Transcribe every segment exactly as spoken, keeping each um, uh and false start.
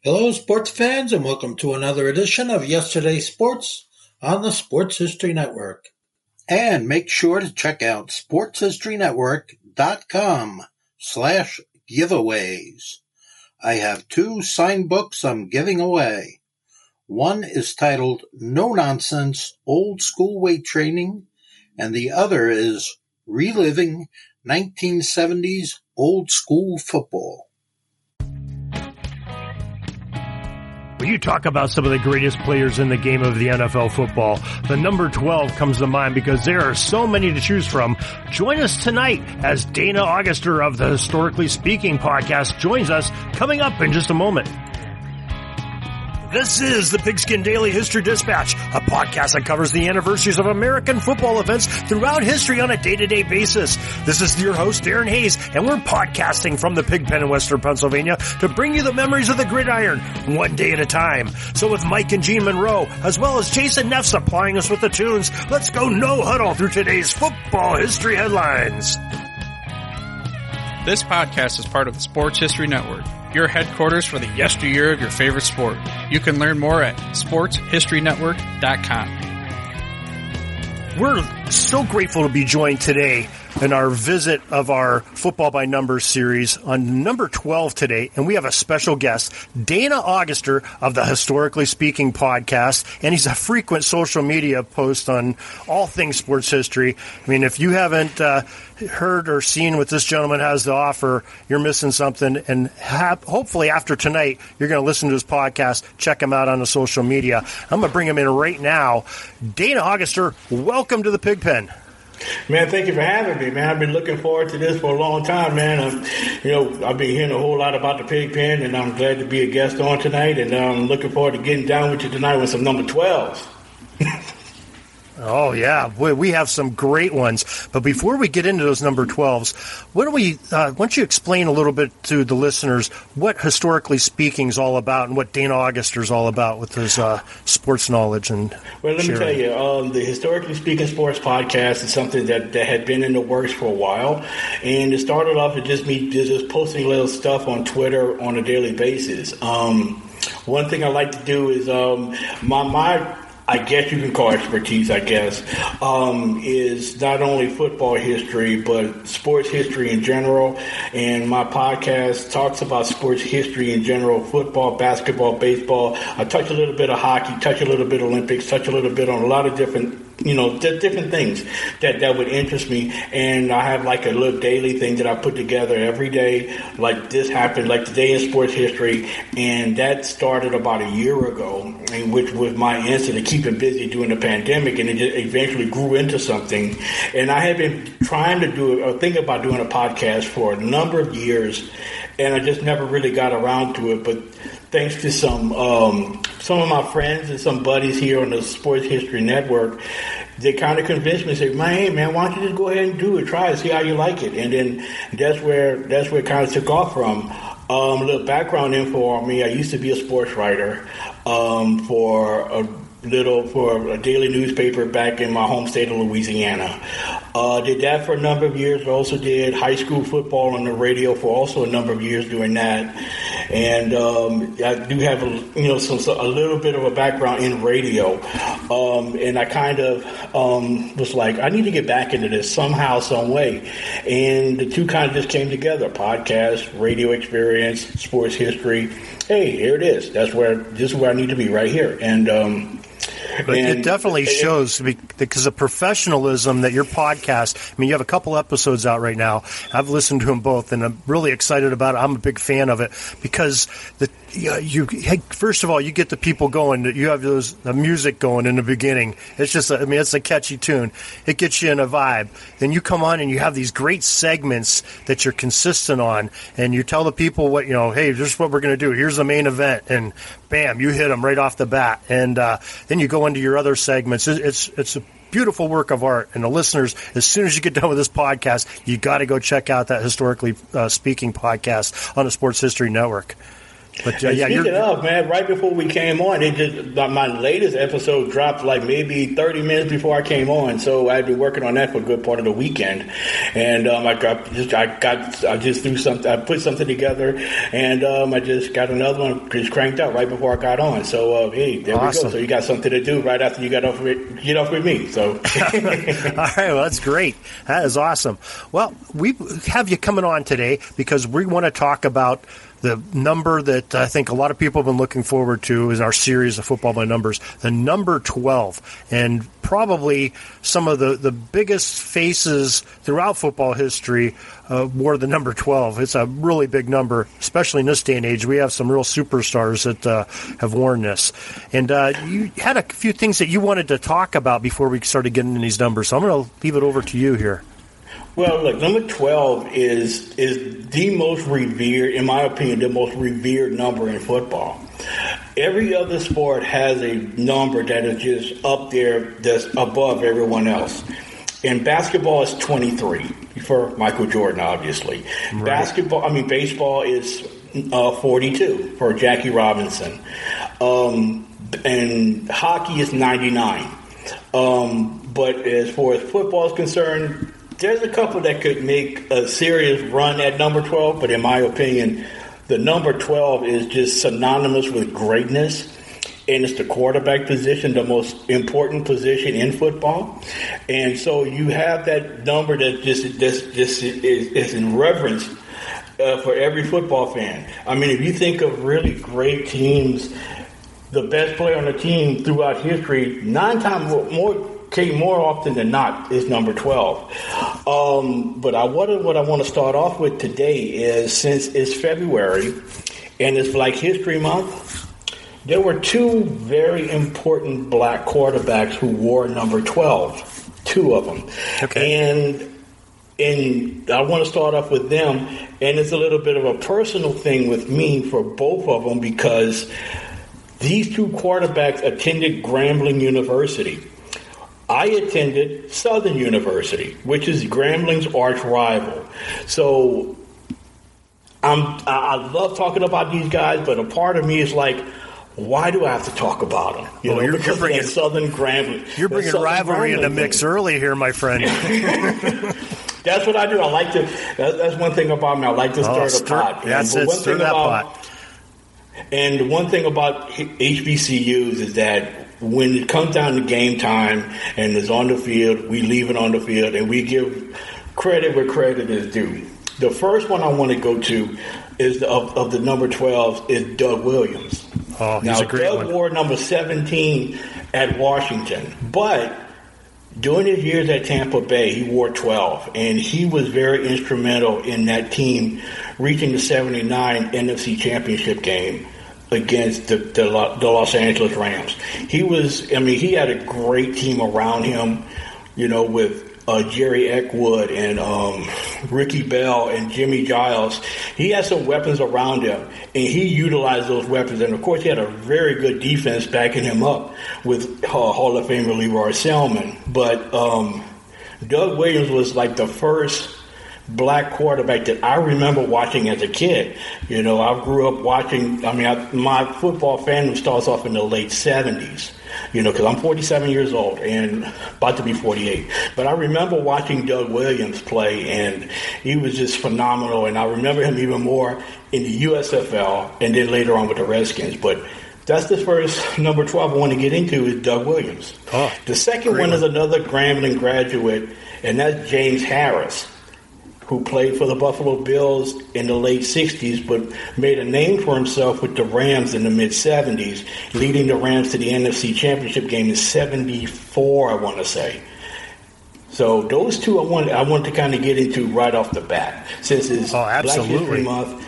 Hello, sports fans, and welcome to another edition of Yesterday's Sports on the Sports History Network. And make sure to check out sportshistorynetwork.com slash giveaways. I have two signed books I'm giving away. One is titled No Nonsense Old School Weight Training, and the other is Reliving nineteen seventies Old School Football. When you talk about some of the greatest players in the game of the N F L football, the number twelve comes to mind because there are so many to choose from. Join us tonight as Dana Auguster of the Historically Speaking podcast joins us coming up in just a moment. This is the Pigskin Daily History Dispatch, a podcast that covers the anniversaries of American football events throughout history on a day-to-day basis. This is your host, Darren Hayes, and we're podcasting from the Pigpen in Western Pennsylvania to bring you the memories of the gridiron, one day at a time. So with Mike and Gene Monroe, as well as Jason Neff supplying us with the tunes, let's go no huddle through today's football history headlines. This podcast is part of the Sports History Network, your headquarters for the yesteryear of your favorite sport. You can learn more at sports history network dot com. We're so grateful to be joined today in our visit of our Football by Numbers series on number twelve today, and we have a special guest, Dana Auguster of the Historically Speaking podcast, and he's a frequent social media post on all things sports history. I mean, if you haven't uh, heard or seen what this gentleman has to offer, you're missing something, and ha- hopefully after tonight, you're going to listen to his podcast, check him out on the social media. I'm going to bring him in right now. Dana Auguster, welcome to the Pigpen. Man, thank you for having me, man. I've been looking forward to this for a long time, man. Um, you know, I've been hearing a whole lot about the Pigpen, and I'm glad to be a guest on tonight, and I'm um, looking forward to getting down with you tonight with some number twelves. Oh, yeah. We have some great ones. But before we get into those number twelves, why don't, we, uh, why don't you explain a little bit to the listeners what Historically Speaking is all about and what Dana Auguster is all about with his uh, sports knowledge and Well, let sharing. me tell you, um, the Historically Speaking Sports podcast is something that, that had been in the works for a while. And it started off with just me just posting little stuff on Twitter on a daily basis. Um, one thing I like to do is um, my my... I guess you can call expertise, I guess, um, is not only football history, but sports history in general. And my podcast talks about sports history in general, football, basketball, baseball. I touch a little bit of hockey, touch a little bit of Olympics, touch a little bit on a lot of different you know, d- different things that, that would interest me. And I have like a little daily thing that I put together every day. Like this happened, like today in sports history. And that started about a year ago, and which was my answer to keeping busy during the pandemic. And it just eventually grew into something. And I had been trying to do it, or thinking about doing a podcast for a number of years. And I just never really got around to it. But thanks to some um, some of my friends and some buddies here on the Sports History Network, they kind of convinced me, say, man, hey, man, why don't you just go ahead and do it, try it, see how you like it. And then that's where that's where it kind of took off from. Um, a little background info on me: I used to be a sports writer um, for a little for a daily newspaper back in my home state of Louisiana. Uh, did that for a number of years. I also did high school football on the radio for also a number of years doing that. And um, I do have a, you know some, a little bit of a background in radio. Um, and I kind of um, was like, I need to get back into this somehow, some way. And the two kind of just came together: podcast, radio experience, sports history. Hey, here it is. That's where this is where I need to be, right here. And um, But and, it definitely shows because of professionalism that your podcast, I mean, you have a couple episodes out right now. I've listened to them both, and I'm really excited about it. I'm a big fan of it because the you, you hey, first of all, you get the people going. You have those the music going in the beginning. It's just, I mean, it's a catchy tune. It gets you in a vibe. Then you come on and you have these great segments that you're consistent on, and you tell the people what, you know, hey, this is what we're going to do. Here's the main event, and bam, you hit them right off the bat. And uh, then you go into your other segments. It's it's a beautiful work of art. And the listeners, as soon as you get done with this podcast, you got to go check out that Historically uh, Speaking podcast on the Sports History Network. But uh, and yeah, speaking you're, of, man, right before we came on, it just my latest episode dropped like maybe thirty minutes before I came on. So I've been working on that for a good part of the weekend, and um, I got just I got I just threw something, I put something together, and um, I just got another one just cranked out right before I got on. So uh, hey, there awesome. we go. So you got something to do right after you got off with, get off with me. So all right, well, that's great. That is awesome. Well, we have you coming on today because we want to talk about the number that I think a lot of people have been looking forward to is our series of Football by Numbers, the number twelve. And probably some of the, the biggest faces throughout football history uh, wore the number twelve. It's a really big number, especially in this day and age. We have some real superstars that uh, have worn this. And uh, you had a few things that you wanted to talk about before we started getting in these numbers. So I'm going to leave it over to you here. Well, look, number twelve is is the most revered, in my opinion, the most revered number in football. Every other sport has a number that is just up there, that's above everyone else. And basketball is twenty-three for Michael Jordan, obviously. Right. Basketball, I mean, baseball is uh, forty-two for Jackie Robinson. Um, and hockey is ninety-nine. Um, but as far as football is concerned, there's a couple that could make a serious run at number twelve, but in my opinion, the number twelve is just synonymous with greatness, and it's the quarterback position, the most important position in football. And so you have that number that just, just, just is, is in reverence uh, for every football fan. I mean, if you think of really great teams, the best player on the team throughout history, nine times more, came more often than not is number twelve. Um, but I what, what I want to start off with today is, since it's February and it's Black History Month, there were two very important black quarterbacks who wore number twelve, two of them. Okay. And and I want to start off with them, and it's a little bit of a personal thing with me for both of them because these two quarterbacks attended Grambling University. I attended Southern University, which is Grambling's arch rival. So I'm, I love talking about these guys, but a part of me is like, why do I have to talk about them? You oh, know, you're, because you're bringing Southern Grambling. You're bringing Southern rivalry Grambling in the mix thing. early here, my friend. That's what I do. I like to. That, that's one thing about me. I like to stir oh, the stir, pot. That's it. Stir that about, pot. And the one thing about H B C Us is that when it comes down to game time and it's on the field, we leave it on the field and we give credit where credit is due. The first one I want to go to is the, of, of the number twelve is Doug Williams. Oh, he's now, a great Doug one. wore number seventeen at Washington, but during his years at Tampa Bay, he wore twelve, and he was very instrumental in that team reaching the seventy-nine N F C Championship game against the, the, the Los Angeles Rams. He was, I mean, he had a great team around him, you know, with uh, Jerry Eckwood and um, Ricky Bell and Jimmy Giles. He had some weapons around him, and he utilized those weapons. And, of course, he had a very good defense backing him up with uh, Hall of Famer Leroy Selman. But um, Doug Williams was like the first black quarterback that I remember watching as a kid. You know, I grew up watching, I mean, I, my football fandom starts off in the late seventies, you know, because I'm forty-seven years old and about to be forty-eight. But I remember watching Doug Williams play, and he was just phenomenal. And I remember him even more in the U S F L and then later on with the Redskins. But that's the first number twelve I want to get into is Doug Williams. Oh, the second one, one is another Grambling graduate, and that's James Harris, who played for the Buffalo Bills in the late sixties, but made a name for himself with the Rams in the mid-seventies, leading the Rams to the N F C Championship game in seventy-four, I want to say. So those two I want, I want to kind of get into right off the bat, since it's oh, Black History Month,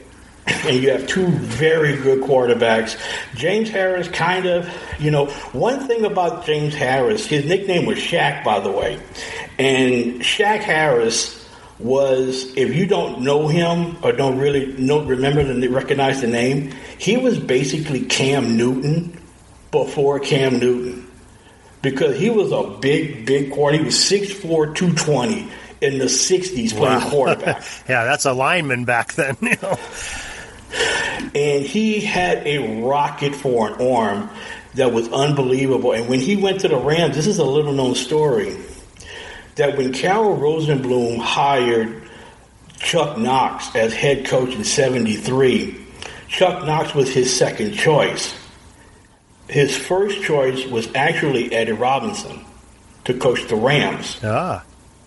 and you have two very good quarterbacks. James Harris kind of, you know, one thing about James Harris, his nickname was Shaq, by the way, and Shaq Harris was, if you don't know him or don't really know, remember to recognize the name, he was basically Cam Newton before Cam Newton, because he was a big, big quarterback. He was six foot four, two twenty in the sixties playing wow. quarterback. Yeah, that's a lineman back then. You know. And he had a rocket for an arm that was unbelievable. And when he went to the Rams, this is a little-known story, that when Carroll Rosenbloom hired Chuck Knox as head coach in seventy-three, Chuck Knox was his second choice. His first choice was actually Eddie Robinson to coach the Rams. Ah.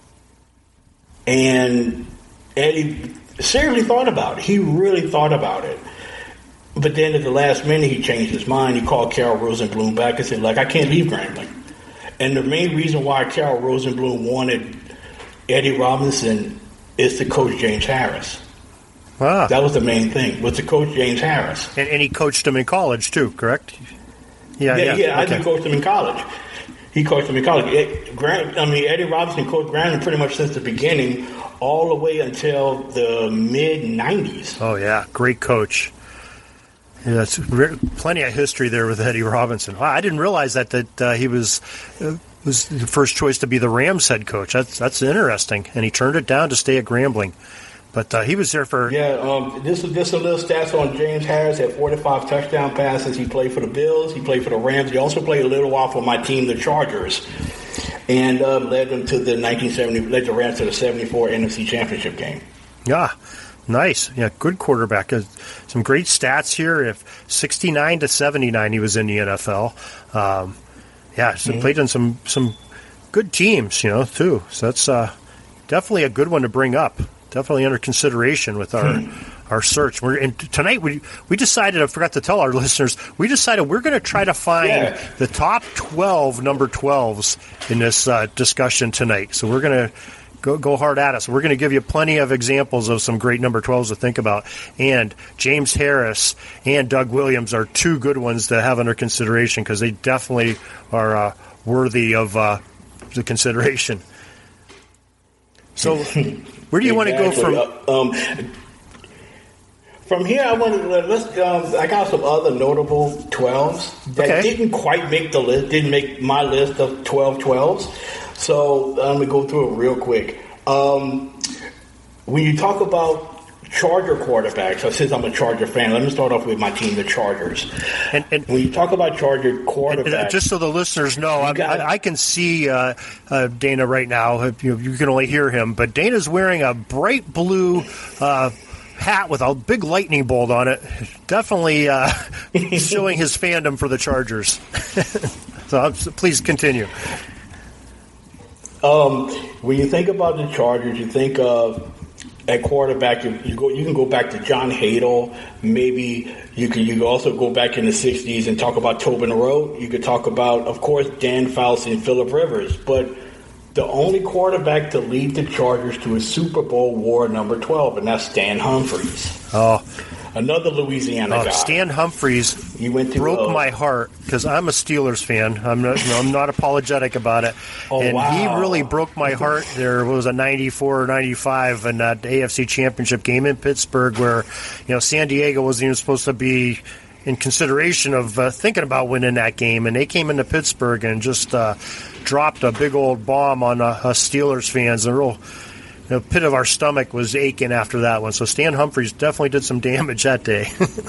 And Eddie seriously thought about it. He really thought about it. But then at the last minute, he changed his mind. He called Carroll Rosenbloom back and said, like, I can't leave Grambling. And the main reason why Carroll Rosenbloom wanted Eddie Robinson is to coach James Harris. Ah. That was the main thing, was to coach James Harris. And, and he coached him in college, too, correct? Yeah, yeah. Yeah, yeah I okay. did coach him in college. He coached him in college. Ed, Grant, I mean, Eddie Robinson coached Grambling pretty much since the beginning, all the way until the mid nineties. Oh, yeah. Great coach. Yeah, that's re- plenty of history there with Eddie Robinson. Wow, I didn't realize that that uh, he was uh, was the first choice to be the Rams head coach. That's that's interesting, and he turned it down to stay at Grambling. But uh, he was there for yeah. Um, this is just a little stats on James Harris. Had forty-five touchdown passes. He played for the Bills. He played for the Rams. He also played a little while for my team, the Chargers, and uh, led them to the nineteen seventy. Led the Rams to the seventy-four N F C Championship game. Yeah. Nice. Yeah, good quarterback. Uh, some great stats here. If sixty-nine to seventy-nine, he was in the N F L. Um, yeah, so mm-hmm. played on some, some good teams, you know, too. So that's uh, definitely a good one to bring up. Definitely under consideration with our hmm. our search. We're and tonight we we decided, I forgot to tell our listeners, we decided we're going to try to find yeah. the top twelve number twelves in this uh, discussion tonight. So we're going to Go, go hard at us. We're going to give you plenty of examples of some great number twelves to think about. And James Harris and Doug Williams are two good ones to have under consideration because they definitely are uh, worthy of uh, the consideration. So where do you exactly. want to go from? Uh, um, from here, I want to let's. Um, I got some other notable twelves that okay. didn't quite make the list. Didn't make my list of twelve twelves. So let me go through it real quick. Um, when you talk about Charger quarterbacks, since I'm a Charger fan, let me start off with my team, the Chargers. And, and when you talk about Charger quarterbacks, and just so the listeners know, I, gotta, I, I can see uh, uh, Dana right now. You, you can only hear him, but Dana's wearing a bright blue uh, hat with a big lightning bolt on it. Definitely uh, showing his fandom for the Chargers. So please continue. Um, when you think about the Chargers, you think of at quarterback. You, you go. You can go back to John Hadle. Maybe you can. You can also go back in the sixties and talk about Tobin Rote. You could talk about, of course, Dan Fouts and Phillip Rivers. But the only quarterback to lead the Chargers to a Super Bowl wore number twelve, and that's Stan Humphries. Oh. Another Louisiana uh, guy. Stan Humphries he went to, broke uh, my heart because I'm a Steelers fan. I'm not, I'm not apologetic about it. Oh, and wow. he really broke my heart. There was a ninety-four or ninety-five in that A F C Championship game in Pittsburgh where, you know, San Diego wasn't even supposed to be in consideration of uh, thinking about winning that game. And they came into Pittsburgh and just uh, dropped a big old bomb on uh, us Steelers fans. A real... The pit of our stomach was aching after that one. So Stan Humphries definitely did some damage that day.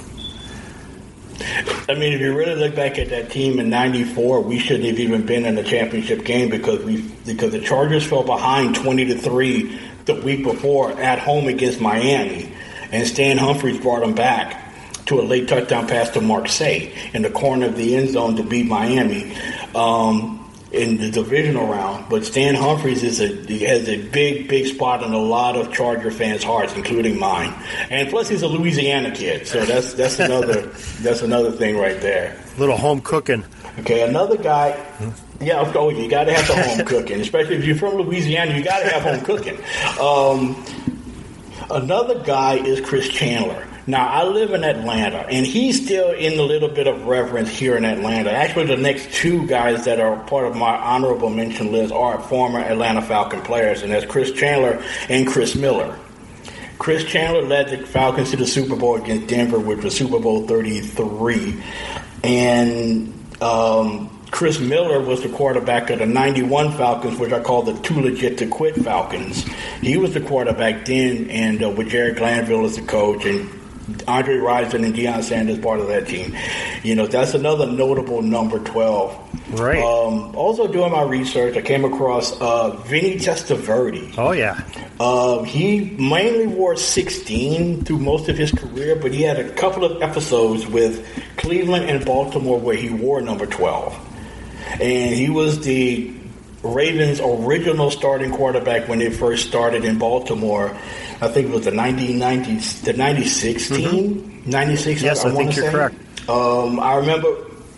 I mean, if you really look back at that team in ninety-four, we shouldn't have even been in the championship game because we because the Chargers fell behind twenty to three the week before at home against Miami, and Stan Humphries brought them back to a late touchdown pass to Mark Say in the corner of the end zone to beat Miami. Um, in the divisional round, but Stan Humphries is a he has a big, big spot in a lot of Charger fans' hearts, including mine. And plus, he's a Louisiana kid, so that's that's another that's another thing right there. Little home cooking. Okay, another guy. Yeah, of course, you got to have the home cooking, especially if you're from Louisiana. You got to have home cooking. Um, another guy is Chris Chandler. Now, I live in Atlanta, and he's still in a little bit of reverence here in Atlanta. Actually, the next two guys that are part of my honorable mention list are former Atlanta Falcon players, and that's Chris Chandler and Chris Miller. Chris Chandler led the Falcons to the Super Bowl against Denver, which was Super Bowl thirty-three. And um, Chris Miller was the quarterback of the ninety-one Falcons, which I call the too legit to quit Falcons. He was the quarterback then, and uh, with Jerry Glanville as the coach, and Andre Rison and Deion Sanders part of that team. You know, that's another notable number twelve. Right. Um, also doing my research, I came across uh, Vinny Testaverde. Oh, yeah. Uh, he mainly wore sixteen through most of his career, but he had a couple of episodes with Cleveland and Baltimore where he wore number twelve. And he was the Ravens' original starting quarterback when they first started in Baltimore. I think it was the nineteen ninety, the ninety-six team. Mm-hmm. ninety-six, yes, I, I think you're say. correct. Um, I remember,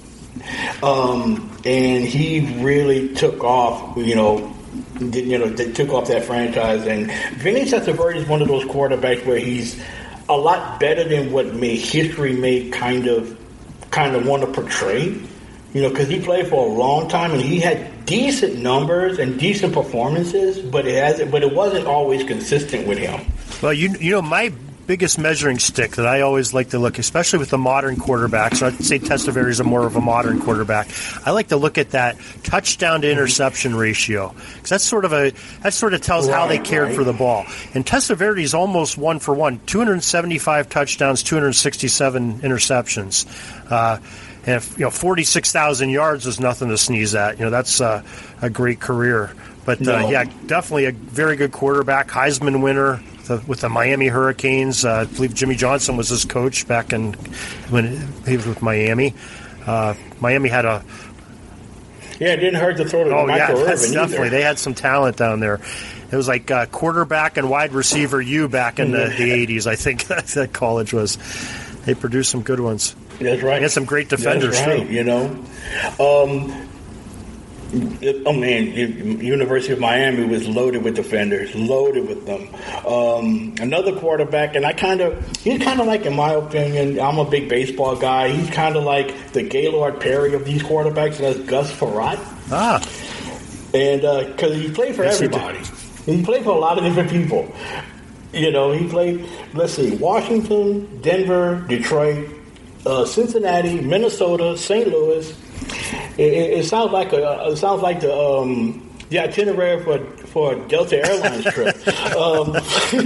um, and he really took off, you know, you know, they took off that franchise. And Vinny Testaverde is one of those quarterbacks where he's a lot better than what may history may kind of, kind of want to portray. You know, because he played for a long time and he had decent numbers and decent performances, but it has, but it wasn't always consistent with him. Well, you you know, my biggest measuring stick that I always like to look, especially with the modern quarterbacks, so I'd say Testaverde is a more of a modern quarterback. I like to look at that touchdown to interception ratio, because that's sort of a that sort of tells right, how they cared right. for the ball. And Testaverde is almost one for one, two hundred seventy-five touchdowns, two hundred sixty-seven interceptions. Uh, And if, you know, forty-six thousand yards is nothing to sneeze at. You know, that's uh, a great career. But, uh, no. yeah, definitely a very good quarterback, Heisman winner the, with the Miami Hurricanes. Uh, I believe Jimmy Johnson was his coach back in when he was with Miami. Uh, Miami had a... Yeah, it didn't hurt to throw to oh, Michael yeah, that's Irvin definitely. either. They had some talent down there. It was like uh, quarterback and wide receiver U back in the, the eighties, I think that college was. They produced some good ones. That's right. They had some great defenders, That's right, too. You know. Um, it, oh, man, it, University of Miami was loaded with defenders, loaded with them. Um, another quarterback, and I kind of, he's kind of like, in my opinion, I'm a big baseball guy. He's kind of like the Gaylord Perry of these quarterbacks, and that's Gus Frerotte. Ah. And because uh, he played for yes, everybody. He, he played for a lot of different people. You know, he played, let's see, Washington, Denver, Detroit, uh, Cincinnati, Minnesota, Saint Louis. It, it, it sounds like a, it sounds like the um, the itinerary for for a Delta Airlines trip. um,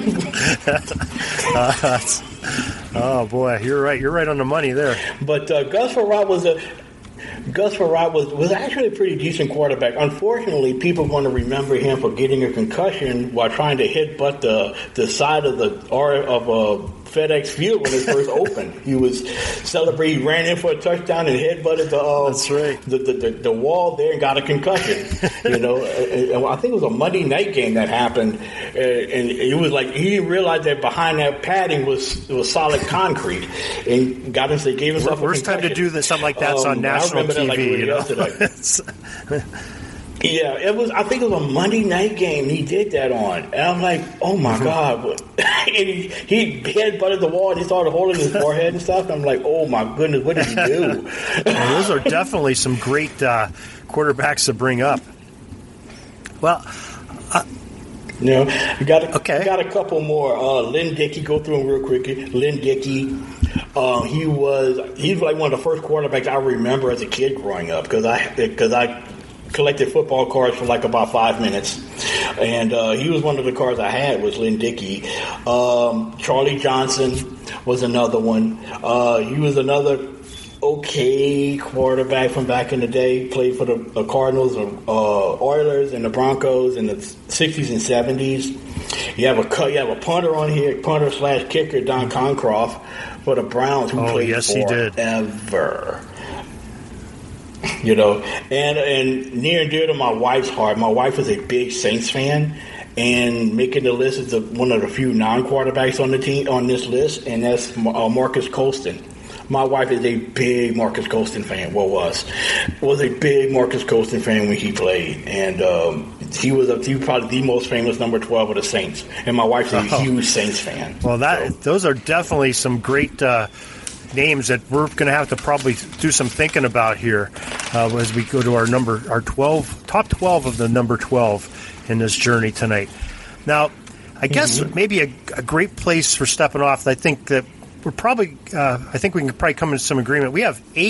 uh, oh boy, you're right. You're right on the money there. But uh, Gus Frerotte was a. Gus Frerotte was, was actually a pretty decent quarterback. Unfortunately, people are going to remember him for getting a concussion while trying to headbutt the the side of the or of a FedEx Field when it first opened. He was celebrating, he ran in for a touchdown and headbutted the uh, That's right. the, the, the the wall there and got a concussion. You know, and, and I think it was a Monday night game that happened, and, and it was like he didn't realize that behind that padding was was solid concrete, and got him. They gave himself. Worst time to do this, something like that's um, on national T V. Like you know? Yeah, it was. I think it was a Monday night game. He did that on, and I'm like, "Oh my mm-hmm. god!" And he he headbutted the wall, and he started holding his forehead and stuff. And I'm like, "Oh my goodness, what did he do?" Well, those are definitely some great uh, quarterbacks to bring up. Well, uh, you know, we got a, okay. got a couple more. Uh, Lynn Dickey, go through them real quick. Lynn Dickey. Um, he was he's like one of the first quarterbacks I remember as a kid growing up because I because I collected football cards for like about five minutes, and uh, he was one of the cards I had was Lynn Dickey. Um, Charlie Johnson was another one. Uh, he was another okay quarterback from back in the day. Played for the, the Cardinals, uh, Oilers, and the Broncos in the sixties and seventies. You have a you have a punter on here, punter slash kicker Don Concroft for the Browns, who oh, played yes, forever. You know, and and near and dear to my wife's heart. My wife is a big Saints fan, and making the list is the, one of the few non-quarterbacks on the team on this list, and that's uh, Marcus Colston. My wife is a big Marcus Colston fan. Well, was was a big Marcus Colston fan when he played, and um, he was a, he was probably the most famous number twelve of the Saints. And my wife's a oh. huge Saints fan. Well, that so. those are definitely some great uh, names that we're going to have to probably do some thinking about here uh, as we go to our number our twelve top twelve of the number twelve in this journey tonight. Now, I guess mm-hmm. maybe a, a great place for stepping off. I think that. We're probably, uh, I think we can probably come to some agreement. We have eight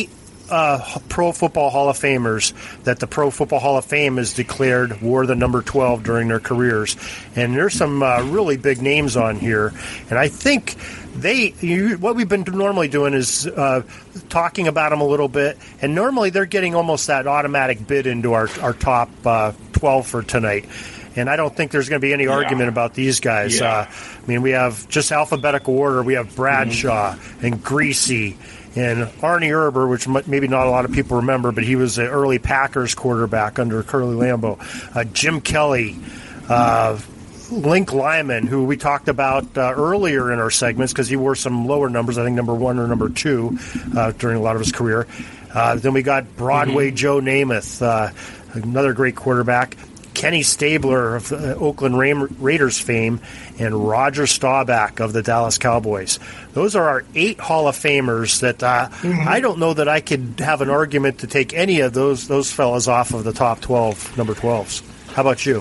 uh, Pro Football Hall of Famers that the Pro Football Hall of Fame has declared wore the number twelve during their careers. And there's some uh, really big names on here. And I think they, you, what we've been normally doing is uh, talking about them a little bit. And normally they're getting almost that automatic bid into our, our top uh, twelve for tonight. And I don't think there's going to be any yeah. argument about these guys. Yeah. Uh, I mean, we have just alphabetical order. We have Bradshaw mm-hmm. and Greasy and Arnie Erber, which maybe not a lot of people remember, but he was an early Packers quarterback under Curly Lambeau. Uh, Jim Kelly, uh, Link Lyman, who we talked about uh, earlier in our segments because he wore some lower numbers, I think number one or number two uh, during a lot of his career. Uh, then we got Broadway mm-hmm. Joe Namath, uh, another great quarterback. Kenny Stabler of the Oakland Raiders fame, and Roger Staubach of the Dallas Cowboys. Those are our eight Hall of Famers that uh, mm-hmm. I don't know that I could have an argument to take any of those those fellas off of the top twelve, number twelves. How about you?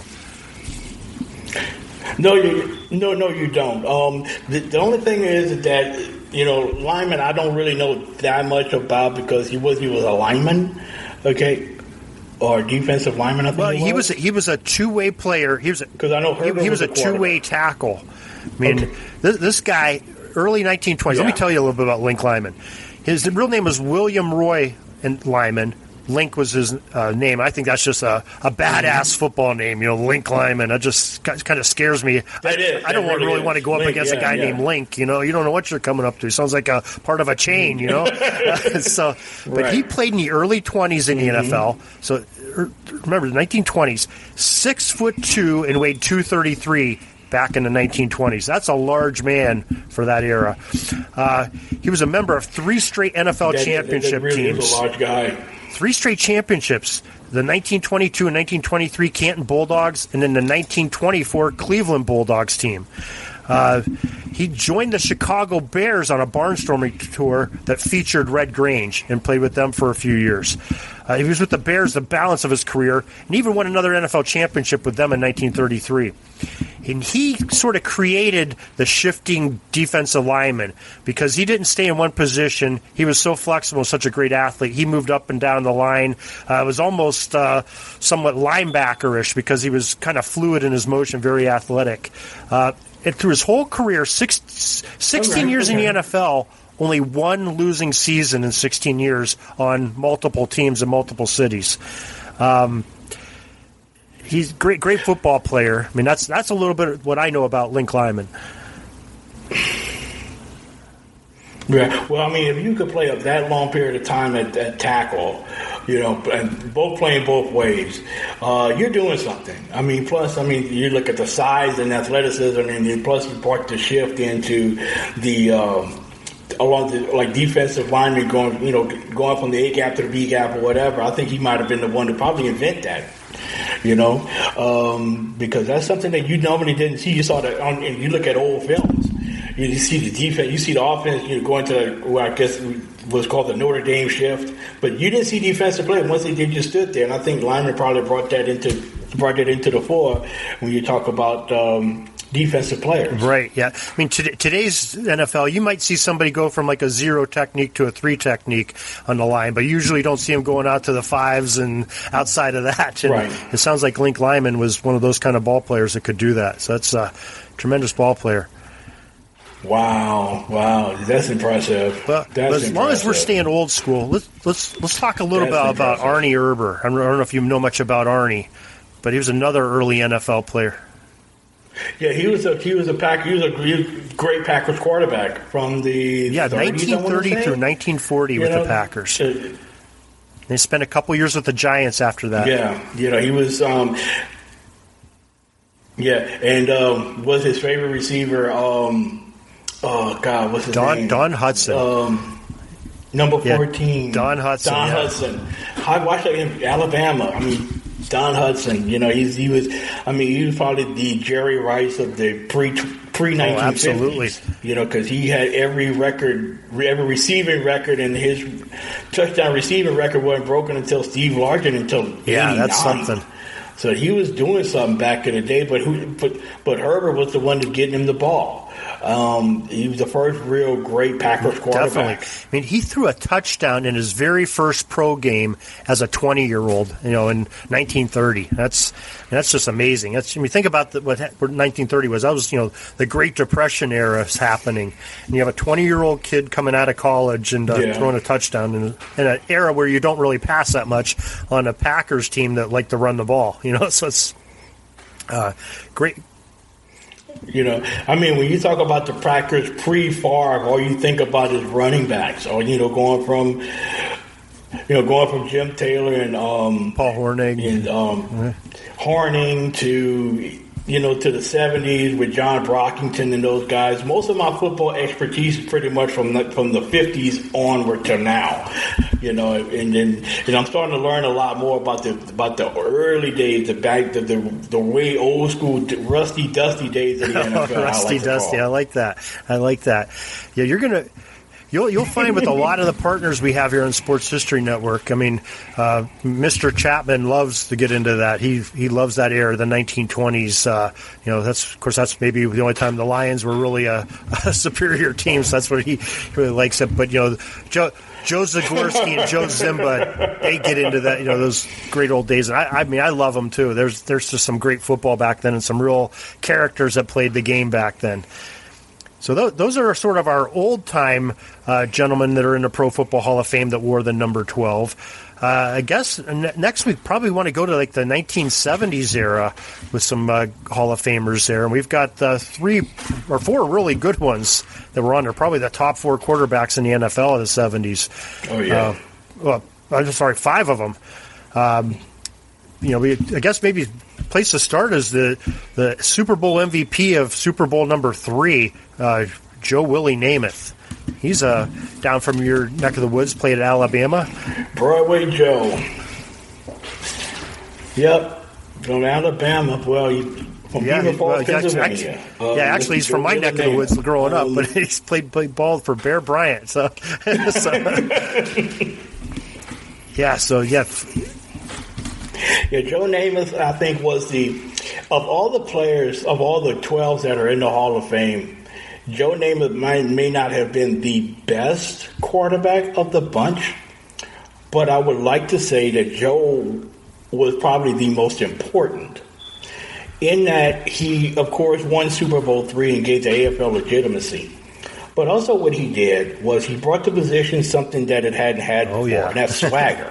No, you, no, no, you don't. Um, the, the only thing is that, you know, Lyman, I don't really know that much about because he was he was a lineman, okay. Or defensive lineman, I think well, he was. he was a, he was a two-way player. He was because I know he, he was, was a two-way tackle. I mean, okay. this, this guy, early nineteen twenties. Yeah. Let me tell you a little bit about Link Lyman. His real name was William Roy Lyman. Link was his uh, name. I think that's just a, a badass football name, you know, Link Lyman. That just kind of scares me. That I, is, I don't really, really is. want to go up Link, against yeah, a guy yeah. named Link. You know, you don't know what you're coming up to. Sounds like a part of a chain, you know. so, but right. he played in the early twenties in the mm-hmm. N F L. So remember, the nineteen twenties, six foot two and weighed two thirty-three. Back in the nineteen twenties. That's a large man for that era. Uh, he was a member of three straight N F L that, championship that really teams. Is a large guy. Three straight championships. The nineteen twenty-two and nineteen twenty-three Canton Bulldogs, and then the nineteen twenty-four Cleveland Bulldogs team. Uh, he joined the Chicago Bears on a barnstorming tour that featured Red Grange and played with them for a few years. Uh, he was with the Bears the balance of his career and even won another N F L championship with them in nineteen thirty-three. And he sort of created the shifting defensive lineman because he didn't stay in one position. He was so flexible, such a great athlete. He moved up and down the line. Uh, it was almost uh, somewhat linebacker-ish because he was kind of fluid in his motion, very athletic. Uh, and through his whole career, six, sixteen okay, years okay. in the N F L, only one losing season in sixteen years on multiple teams in multiple cities. Um, he's a great, great football player. I mean, that's that's a little bit of what I know about Link Lyman. Yeah, well, I mean, if you could play up that long period of time at, at tackle, you know, and both playing both ways, uh, you're doing something. I mean, plus, I mean, you look at the size and athleticism, and then plus you part the shift into the um, along the like defensive lineman going, you know, going from the A gap to the B gap or whatever. I think he might have been the one to probably invent that. You know, um, because that's something that you normally didn't see. You saw that on, and you look at old films. You see the defense, you see the offense, you know, going to what I guess was called the Notre Dame shift, but you didn't see defensive play. Once they did, you stood there, and I think Lyman probably brought that into brought that into the fore when you talk about um, defensive players. Right. Yeah. I mean, t- today's N F L, you might see somebody go from like a zero technique to a three technique on the line, but usually don't see them going out to the fives and outside of that. And right. It sounds like Link Lyman was one of those kind of ball players that could do that. So that's a tremendous ball player. Wow, wow, that's impressive. But, that's but as impressive. long as we're staying old school, let's let's let's talk a little that's bit impressive. about Arnie Erber. I don't know if you know much about Arnie, but he was another early N F L player. Yeah, he was a he was a pack he was a, he was a great Packers quarterback from the yeah thirties, nineteen thirty through nineteen forty you with know, the Packers. Uh, they spent a couple years with the Giants after that. Yeah, you know he was. Um, yeah, and um, was his favorite receiver. Um, Oh God, what's his Don, name? Don Hudson. Um, number fourteen. Yeah, Don Hudson. Don yeah. Hudson. I watched that in Alabama. I mean, Don Hudson. You know, he's he was. I mean, he was probably the Jerry Rice of the pre pre nineteen fifties. Oh, absolutely. You know, because he had every record, every receiving record, and his touchdown receiving record wasn't broken until Steve Largent until yeah, eighty-nine. that's something. So he was doing something back in the day, but who? But but Herbert was the one that getting him the ball. Um, he was the first real great Packers quarterback. Definitely. I mean, he threw a touchdown in his very first pro game as a twenty-year-old, you know, in nineteen thirty. That's that's just amazing. That's, I mean, think about the, what nineteen thirty was. That was, you know, the Great Depression era is happening. And you have a twenty-year-old kid coming out of college and uh, yeah. throwing a touchdown in, in an era where you don't really pass that much on a Packers team that like to run the ball, you know, so it's uh, great. You know, I mean, when you talk about the Packers pre-Favre, all you think about is running backs, or you know, going from, you know, going from Jim Taylor and um, Paul Hornung and um, mm-hmm. Hornung to, you know, to the seventies with John Brockington and those guys. Most of my football expertise is pretty much from the, from the fifties onward to now. You know, and then and I'm starting to learn a lot more about the about the early days, the back, the the, the way old school, rusty, dusty days of the N F L. rusty, I like dusty. I like that. I like that. Yeah, you're gonna. You'll you'll find with a lot of the partners we have here on Sports History Network. I mean, uh, Mister Chapman loves to get into that. He he loves that era, the nineteen twenties. Uh, you know, that's of course that's maybe the only time the Lions were really a, a superior team. So that's what he really likes it. But you know, Joe. Joe Zagorski and Joe Zimba, they get into that, you know, those great old days. And I, I mean, I love them too. There's there's just some great football back then and some real characters that played the game back then. So th- those are sort of our old-time uh, gentlemen that are in the Pro Football Hall of Fame that wore the number twelve. Uh, I guess n- next week probably want to go to like the nineteen seventies era with some uh, Hall of Famers there. And we've got uh, three or four really good ones that were on there. Probably the top four quarterbacks in the N F L in the seventies. Oh, yeah. Uh, well, I'm sorry, five of them. Um, you know, we, I guess maybe place to start is the, the Super Bowl M V P of Super Bowl number three, uh, Joe Willie Namath. He's uh, down from your neck of the woods, played at Alabama. Broadway Joe. Yep, from Alabama. Well, he, from yeah, Beaver Falls, well, Pennsylvania. Actually, um, yeah, actually, he's from my neck of the woods growing um, up, but he's played, played ball for Bear Bryant. So, so yeah, so yeah. Yeah, Joe Namath, I think, was the, of all the players, of all the twelves that are in the Hall of Fame, Joe Namath might, may not have been the best quarterback of the bunch, but I would like to say that Joe was probably the most important, in that he, of course, won Super Bowl three and gave the A F L legitimacy. But also what he did was he brought to position something that it hadn't had before, oh, yeah. and that's swagger.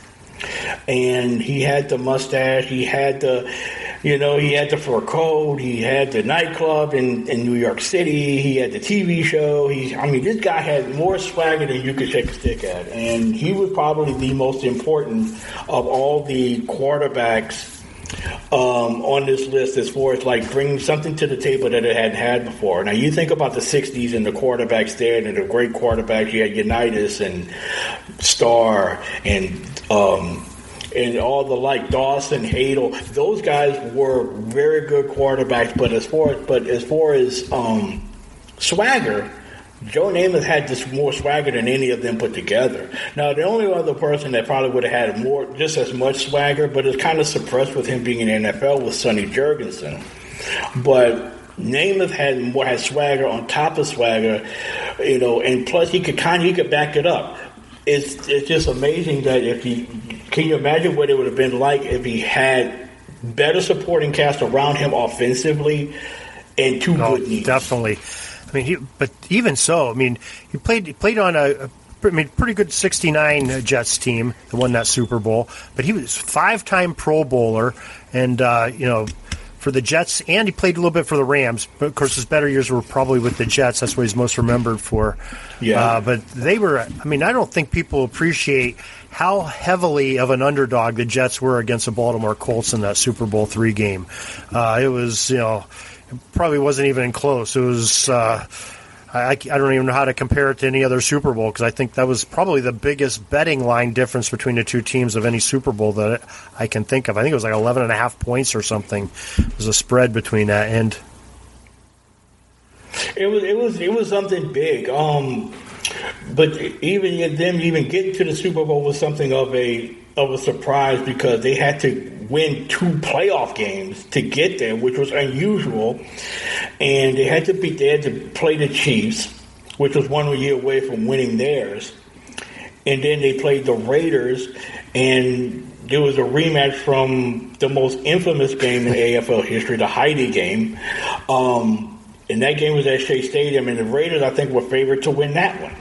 And he had the mustache, he had the, you know, he had the fur coat, he had the nightclub in, in New York City, he had the T V show. He, I mean, this guy had more swagger than you could shake a stick at. And he was probably the most important of all the quarterbacks um, on this list as far as, like, bringing something to the table that it hadn't had before. Now, you think about the sixties and the quarterbacks there, and the great quarterbacks. You had Unitas and Starr and um, and all the like Dawson, Hadel. Those guys were very good quarterbacks, but as far but as far as um, swagger, Joe Namath had this more swagger than any of them put together. Now, the only other person that probably would have had more, just as much swagger, but it's kind of suppressed with him being in the N F L, was Sonny Jurgensen. But Namath had more had swagger on top of swagger, you know, and plus he could kind of he could back it up. It's it's just amazing that if he can you imagine what it would have been like if he had better supporting cast around him offensively and two no, good knees. Definitely. I mean, he, but even so, I mean, he played he played on a, a I mean, pretty good sixty-nine Jets team that won that Super Bowl. But he was five-time Pro Bowler, and uh, you know, for the Jets, and he played a little bit for the Rams. But of course, his better years were probably with the Jets. That's what he's most remembered for. Yeah. Uh, but they were. I mean, I don't think people appreciate how heavily of an underdog the Jets were against the Baltimore Colts in that Super Bowl three game. Uh, it was, you know. It probably wasn't even close. It was, uh, I, I don't even know how to compare it to any other Super Bowl because I think that was probably the biggest betting line difference between the two teams of any Super Bowl that I can think of. I think it was like eleven and a half points or something. It was a spread between that. And it was, it was, it was something big. Um, but even them even getting to the Super Bowl was something of a of a surprise because they had to win two playoff games to get there, which was unusual. And they had to beat, they had to play the Chiefs, which was one year away from winning theirs. And then they played the Raiders, and there was a rematch from the most infamous game in A F L history, the Heidi game. Um, and that game was at Shea Stadium, and the Raiders, I think, were favored to win that one.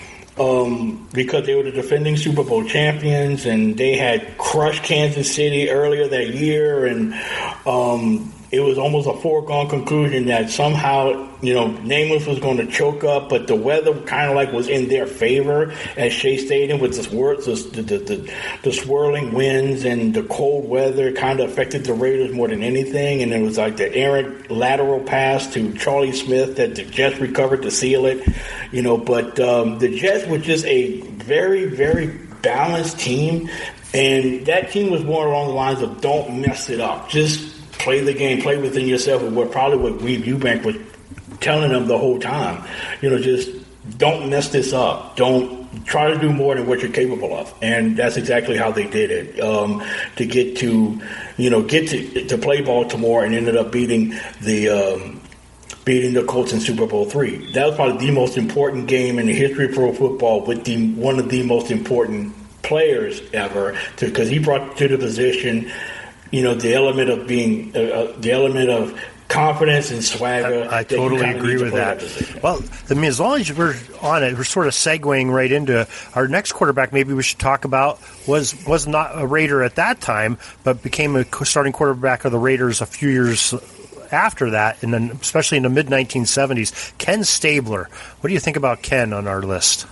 Um, because they were the defending Super Bowl champions, and they had crushed Kansas City earlier that year, and um, it was almost a foregone conclusion that somehow, you know, Namath was going to choke up, but the weather kind of like was in their favor at Shea Stadium with the, the, the, the, the swirling winds and the cold weather kind of affected the Raiders more than anything, and it was like the errant lateral pass to Charlie Smith that the Jets recovered to seal it, you know, but um, the Jets were just a very, very balanced team, and that team was more along the lines of don't mess it up, just play the game, play within yourself, and what probably what Reeve Eubank was telling them the whole time. You know, just don't mess this up. Don't try to do more than what you're capable of. And that's exactly how they did it. Um, to get to, you know, get to to play Baltimore and ended up beating the um, beating the Colts in Super Bowl three. That was probably the most important game in the history of pro football with the one of the most important players ever, because he brought to the position, you know, the element of being, uh, the element of confidence and swagger. I, I totally agree with that. that well, I mean, as long as we're on it, we're sort of segueing right into our next quarterback. Maybe we should talk about was was not a Raider at that time, but became a starting quarterback of the Raiders a few years after that, and then especially in the mid nineteen seventies. Ken Stabler. What do you think about Ken on our list?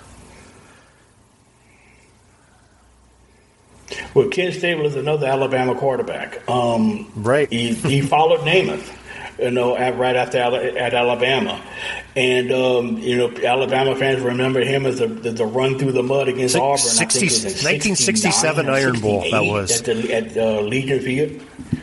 Well, Ken Stabler is another Alabama quarterback. Um, right. He, he followed Namath, you know, at, right after at Alabama. And, um, you know, Alabama fans remember him as the, the, the run through the mud against Auburn. sixty, I think it was in nineteen sixty-seven Iron Bowl, that was. At, the, at uh, Legion Field.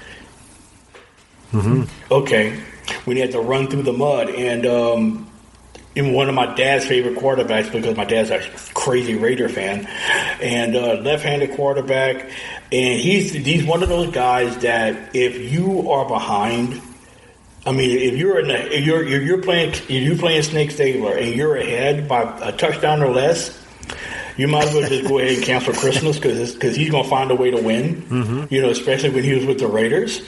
Mm-hmm. Okay. When he had to run through the mud. And um, even one of my dad's favorite quarterbacks, because my dad's a crazy Raider fan, and uh, left-handed quarterback. And he's he's one of those guys that if you are behind, I mean, if you're in the, if you're if you're playing if you're playing Snake Stabler and you're ahead by a touchdown or less, you might as well just go ahead and cancel Christmas because because he's going to find a way to win. Mm-hmm. You know, especially when he was with the Raiders.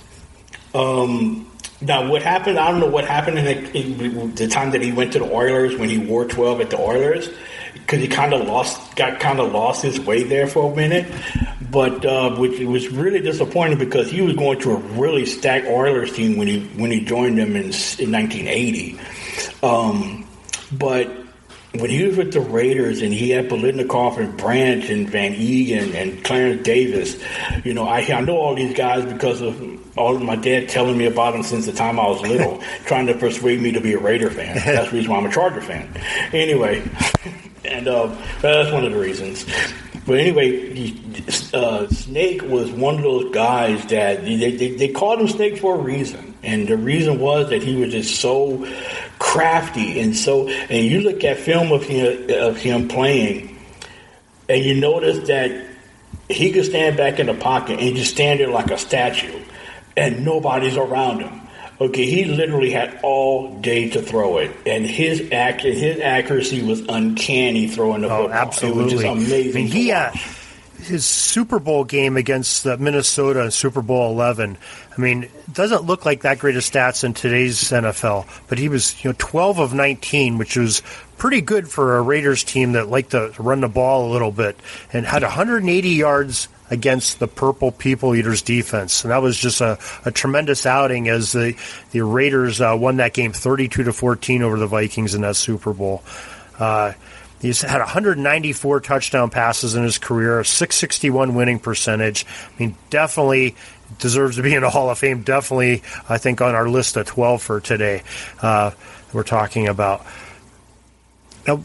Um. Now, what happened, I don't know what happened in the, in the time that he went to the Oilers when he wore twelve at the Oilers, because he kind of lost, got kind of lost his way there for a minute. But uh, which was really disappointing because he was going to a really stacked Oilers team when he when he joined them in, in nineteen eighty. Um, but when he was with the Raiders and he had Biletnikoff and Branch and Van Egan and Clarence Davis, you know, I, I know all these guys because of all of my dad telling me about them since the time I was little, trying to persuade me to be a Raider fan. That's the reason why I'm a Charger fan. Anyway, and uh, that's one of the reasons. But anyway, he, uh, Snake was one of those guys that they, they, they called him Snake for a reason. And the reason was that he was just so crafty and so, and you look at film of him, of him playing, and you notice that he could stand back in the pocket and just stand there like a statue, and nobody's around him. Okay, he literally had all day to throw it, and his act, his accuracy was uncanny throwing the football. Oh, absolutely. It was just amazing. I mean, he, uh, his Super Bowl game against the Minnesota in Super Bowl eleven, I mean, it doesn't look like that great of stats in today's N F L, but he was, you know, twelve of nineteen, which was pretty good for a Raiders team that liked to run the ball a little bit, and had one hundred eighty yards against the Purple People Eaters defense. And that was just a, a tremendous outing as the, the Raiders uh, won that game thirty-two to fourteen over the Vikings in that Super Bowl. Uh, He's had one hundred ninety-four touchdown passes in his career, a six sixty-one winning percentage. I mean, definitely deserves to be in the Hall of Fame. Definitely, I think, on our list of twelve for today uh, we're talking about. Now,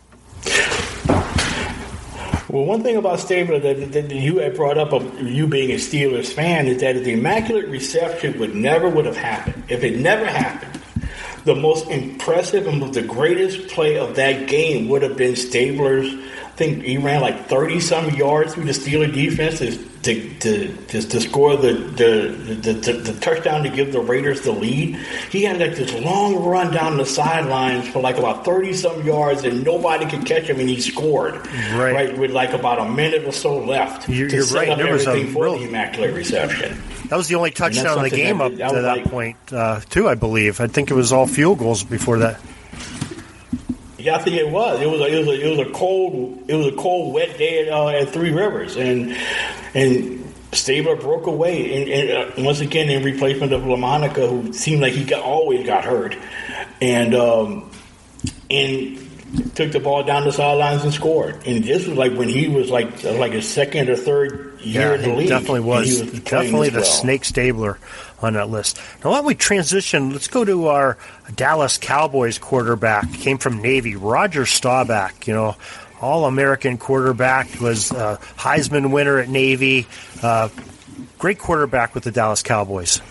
well, one thing about Stabler that, that you had brought up, of you being a Steelers fan, is that the Immaculate Reception would never would have happened. If it never happened, the most impressive and the greatest play of that game would have been Stabler's. I think he ran like thirty some yards through the Steeler defense to to to, to, to score the the, the the the touchdown to give the Raiders the lead. He had like this long run down the sidelines for like about thirty some yards, and nobody could catch him, and he scored right, right with like about a minute or so left you're, to you're set right. up There was everything a for real, the immaculate reception. That was the only touchdown of the game that, up that to that like, point, uh, too, I believe. I think it was all field goals before that. Yeah, I think it was. It was a, it was a, it was a cold it was a cold, wet day at, uh, at Three Rivers, and and Stabler broke away, and, and uh, once again in replacement of LaMonica, who seemed like he got, always got hurt, and um, and took the ball down the sidelines and scored. And this was like when he was like like his second or third year yeah, in the he league. Definitely was. was Definitely the well. Snake Stabler on that list. Now, why don't we transition? Let's go to our Dallas Cowboys quarterback. Came from Navy, Roger Staubach. You know, All-American quarterback, was a Heisman winner at Navy. Uh, great quarterback with the Dallas Cowboys.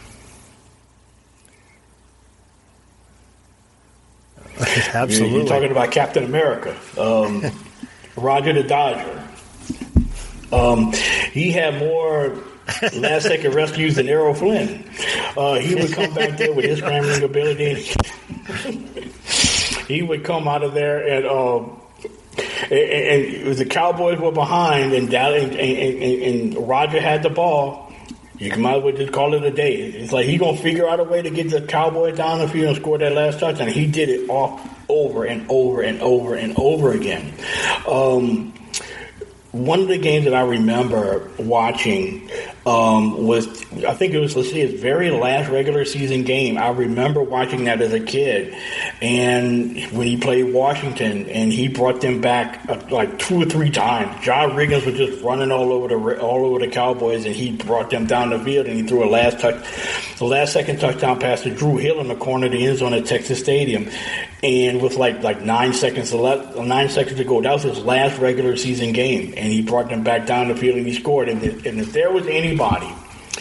Absolutely. You're talking about Captain America, um, Roger the Dodger. Um, he had more last-second rescues than Errol Flynn. Uh, he would come back there with his scrambling ability. He would come out of there and, um, and, and the Cowboys were behind, and, and, and, and, and Roger had the ball. You might as well just call it a day. It's like he's going to figure out a way to get the Cowboys down the field and score that last touchdown. He did it all over and over and over and over again. Um, one of the games that I remember watching um, was, I think it was, let's see, his very last regular season game. I remember watching that as a kid. And when he played Washington, and he brought them back uh, like two or three times. John Riggins was just running all over the all over the Cowboys, and he brought them down the field, and he threw a last touch, the last second touchdown pass to Drew Hill in the corner of the end zone at Texas Stadium. And with like like nine seconds left, nine seconds to go, that was his last regular season game, and he brought them back down the field and he scored. And, and if there was anybody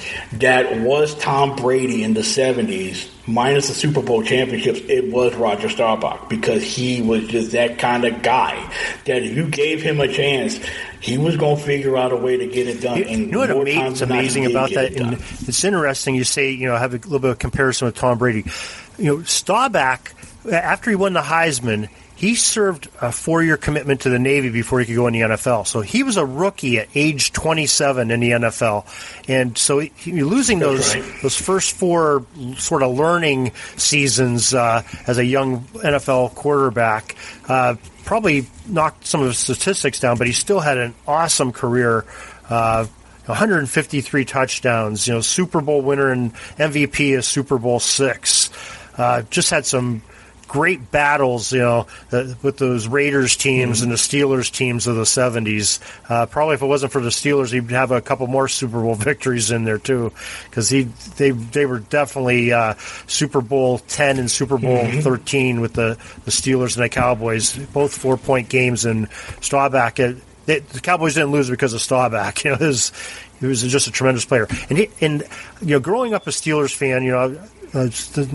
that was Tom Brady in the seventies, minus the Super Bowl championships, it was Roger Staubach, because he was just that kind of guy that if you gave him a chance, he was going to figure out a way to get it done. You, and you know what more ama- times it's amazing than not, about that? it And it's interesting you say, you know, have a little bit of comparison with Tom Brady. You know, Staubach, after he won the Heisman, he served a four-year commitment to the Navy before he could go in the N F L. So he was a rookie at age twenty-seven in the N F L. And so he, he, losing those right. those first four sort of learning seasons uh, as a young N F L quarterback uh, probably knocked some of his statistics down, but he still had an awesome career. Uh, one hundred fifty-three touchdowns, you know, Super Bowl winner and M V P of Super Bowl six. Uh, just had some great battles, you know, uh, with those Raiders teams mm-hmm. and the Steelers teams of the seventies. Uh, probably if it wasn't for the Steelers, he'd have a couple more Super Bowl victories in there too, because he they they were definitely uh, Super Bowl ten and Super Bowl mm-hmm. thirteen with the, the Steelers and the Cowboys, both four point games. And Staubach, uh, they, the Cowboys didn't lose because of Staubach. You know, he was, he was just a tremendous player. And he, and you know, growing up a Steelers fan, you know. Uh,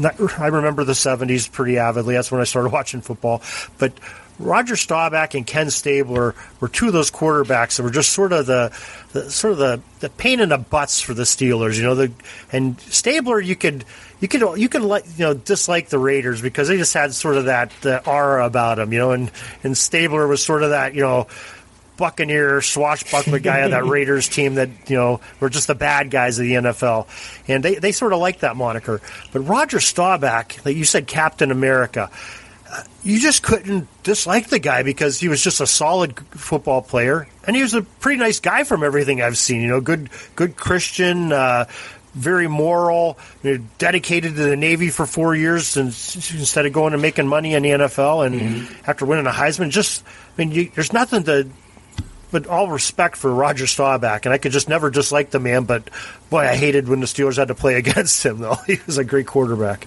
I remember the seventies pretty avidly. That's when I started watching football. But Roger Staubach and Ken Stabler were two of those quarterbacks that were just sort of the, the sort of the, the pain in the butts for the Steelers. You know, the and Stabler, you could you could you could like you know dislike the Raiders because they just had sort of that uh, aura about them. You know, and and Stabler was sort of that you know. Buccaneer, swashbuckler guy of that Raiders team that, you know, were just the bad guys of the N F L. And they, they sort of like that moniker. But Roger Staubach, like you said, Captain America, uh, you just couldn't dislike the guy because he was just a solid football player. And he was a pretty nice guy from everything I've seen. You know, good, good Christian, uh, very moral, you know, dedicated to the Navy for four years and, instead of going and making money in the N F L. And mm-hmm. after winning a Heisman, just, I mean, you, there's nothing to... But all respect for Roger Staubach, and I could just never dislike the man, but boy, I hated when the Steelers had to play against him, though. He was a great quarterback.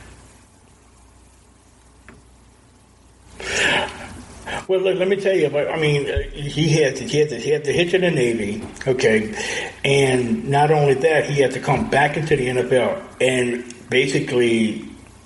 Well, look, let me tell you, but I mean, he had to, he had to, he had to hitch in the Navy, okay, and not only that, he had to come back into the N F L and basically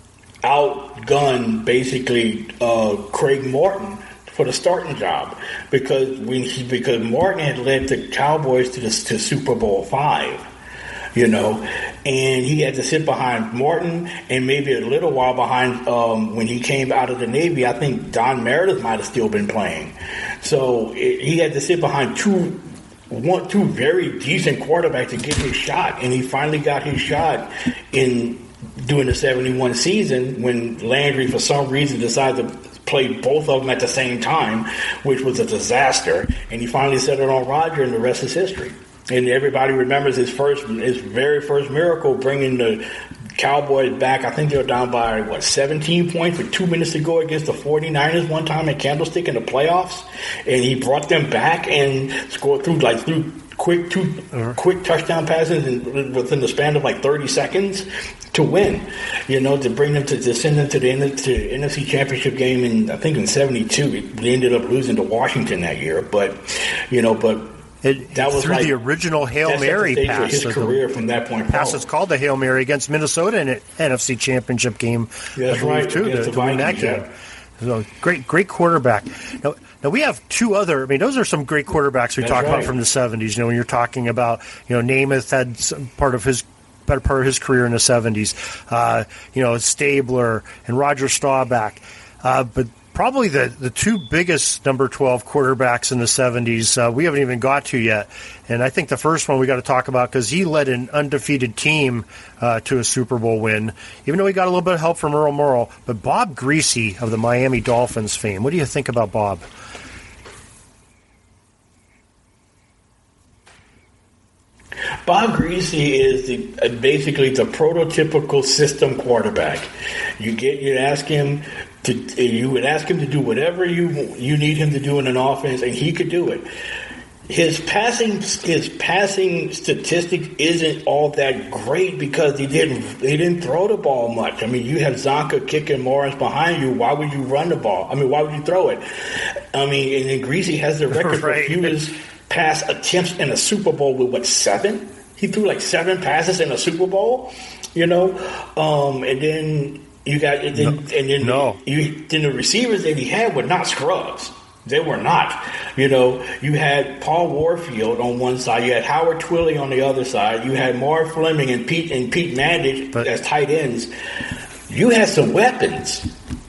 outgunned basically uh, Craig Morton for the starting job because when he, because Morton had led the Cowboys to the to Super Bowl five, you know, and he had to sit behind Morton and maybe a little while behind um, when he came out of the Navy. I think Don Meredith might have still been playing, so it, he had to sit behind two. One, two very decent quarterbacks to get his shot, and he finally got his shot in during the seventy-one season when Landry, for some reason, decided to play both of them at the same time, which was a disaster. And he finally settled on Roger, and the rest is history. And everybody remembers his first, his very first miracle, bringing the Cowboys back. I think they were down by, what, seventeen points with two minutes to go against the 49ers one time at Candlestick in the playoffs. And he brought them back and scored through, like, through quick two uh-huh. quick touchdown passes in, within the span of, like, thirty seconds to win, you know, to bring them to, to send them to the to N F C Championship game in, I think, in seventy-two. They ended up losing to Washington that year. But, you know, but, It, that was through like, the original Hail Mary pass. His career from that point pass forward. It's called the Hail Mary against Minnesota in an N F C Championship game. Yeah, that's right. Too, to, to win that game. So great, great quarterback. Now, now we have two other. I mean, those are some great quarterbacks we that's talk right. about from the seventies. You know, when you're talking about, you know, Namath had some part of his better part of his career in the seventies. Uh, you know, Stabler and Roger Staubach, uh, but. Probably the, the two biggest number twelve quarterbacks in the seventies uh, we haven't even got to yet. And I think the first one we got to talk about because he led an undefeated team uh, to a Super Bowl win, even though he got a little bit of help from Earl Morrall. But Bob Greasy of the Miami Dolphins fame, what do you think about Bob? Bob Greasy is the, uh, basically the prototypical system quarterback. You get you ask him to you would ask him to do whatever you you need him to do in an offense, and he could do it. His passing his passing statistics isn't all that great because he didn't he didn't throw the ball much. I mean, you have Zonka kicking Morris behind you. Why would you run the ball? I mean, why would you throw it? I mean, and then Greasy has the record right. for fewest pass attempts in a Super Bowl with what seven? He threw like seven passes in a Super Bowl, you know, um, and then you got and then, no. and then no. you then the receivers that he had were not scrubs. They were not. You know, you had Paul Warfield on one side, you had Howard Twilley on the other side, you had Marv Fleming and Pete and Pete Mandich but, as tight ends. You had some weapons.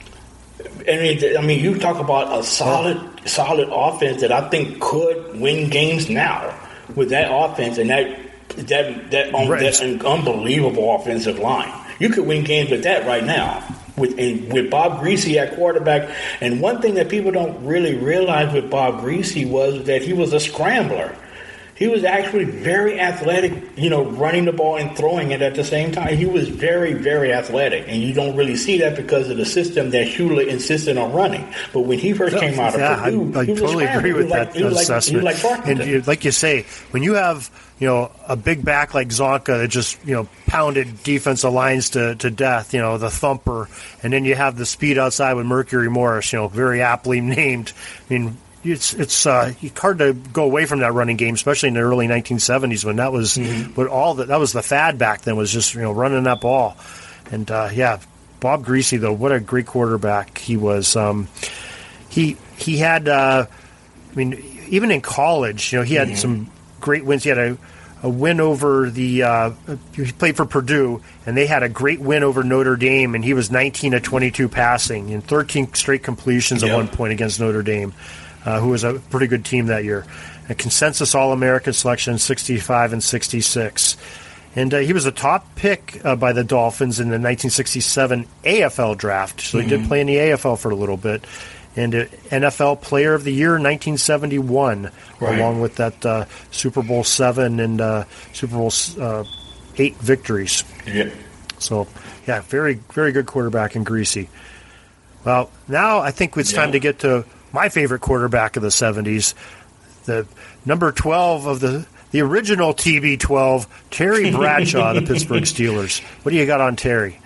I mean, I mean, you talk about a solid, solid offense that I think could win games now with that offense and that that that, um, right. that unbelievable offensive line. You could win games with that right now with and with Bob Greasy at quarterback. And one thing that people don't really realize with Bob Greasy was that he was a scrambler. He was actually very athletic, you know, running the ball and throwing it at the same time. He was very, very athletic, and you don't really see that because of the system that Shula insisted on running. But when he first came out of yeah, Purdue, I, I he was totally agree with like, that assessment. Like, like and you, like you say, when you have, you know, a big back like Zonka that just, you know, pounded defensive lines to, to death, you know, the thumper, and then you have the speed outside with Mercury Morris, you know, very aptly named. I mean, It's it's uh, hard to go away from that running game, especially in the early nineteen seventies when that was mm-hmm. what all that that was the fad back then was just you know running that ball, and uh, yeah, Bob Greasy though, what a great quarterback he was. Um, he he had uh, I mean even in college, you know, he had mm-hmm. some great wins. He had a, a win over the uh, he played for Purdue, and they had a great win over Notre Dame, and he was nineteen of twenty-two passing and thirteen straight completions yep. at one point against Notre Dame. Uh, who was a pretty good team that year. A consensus All-American selection, sixty-five and sixty-six. And uh, he was a top pick uh, by the Dolphins in the nineteen sixty-seven A F L draft. So mm-hmm. he did play in the A F L for a little bit. And uh, N F L Player of the Year in nineteen seventy-one, right. along with that uh, Super Bowl seven and uh, Super Bowl uh, eight victories. Yeah. So, yeah, very, very good quarterback in Greasy. Well, now I think it's yeah. time to get to my favorite quarterback of the seventies, the number twelve of the the original T B twelve, Terry Bradshaw, the Pittsburgh Steelers. What do you got on Terry?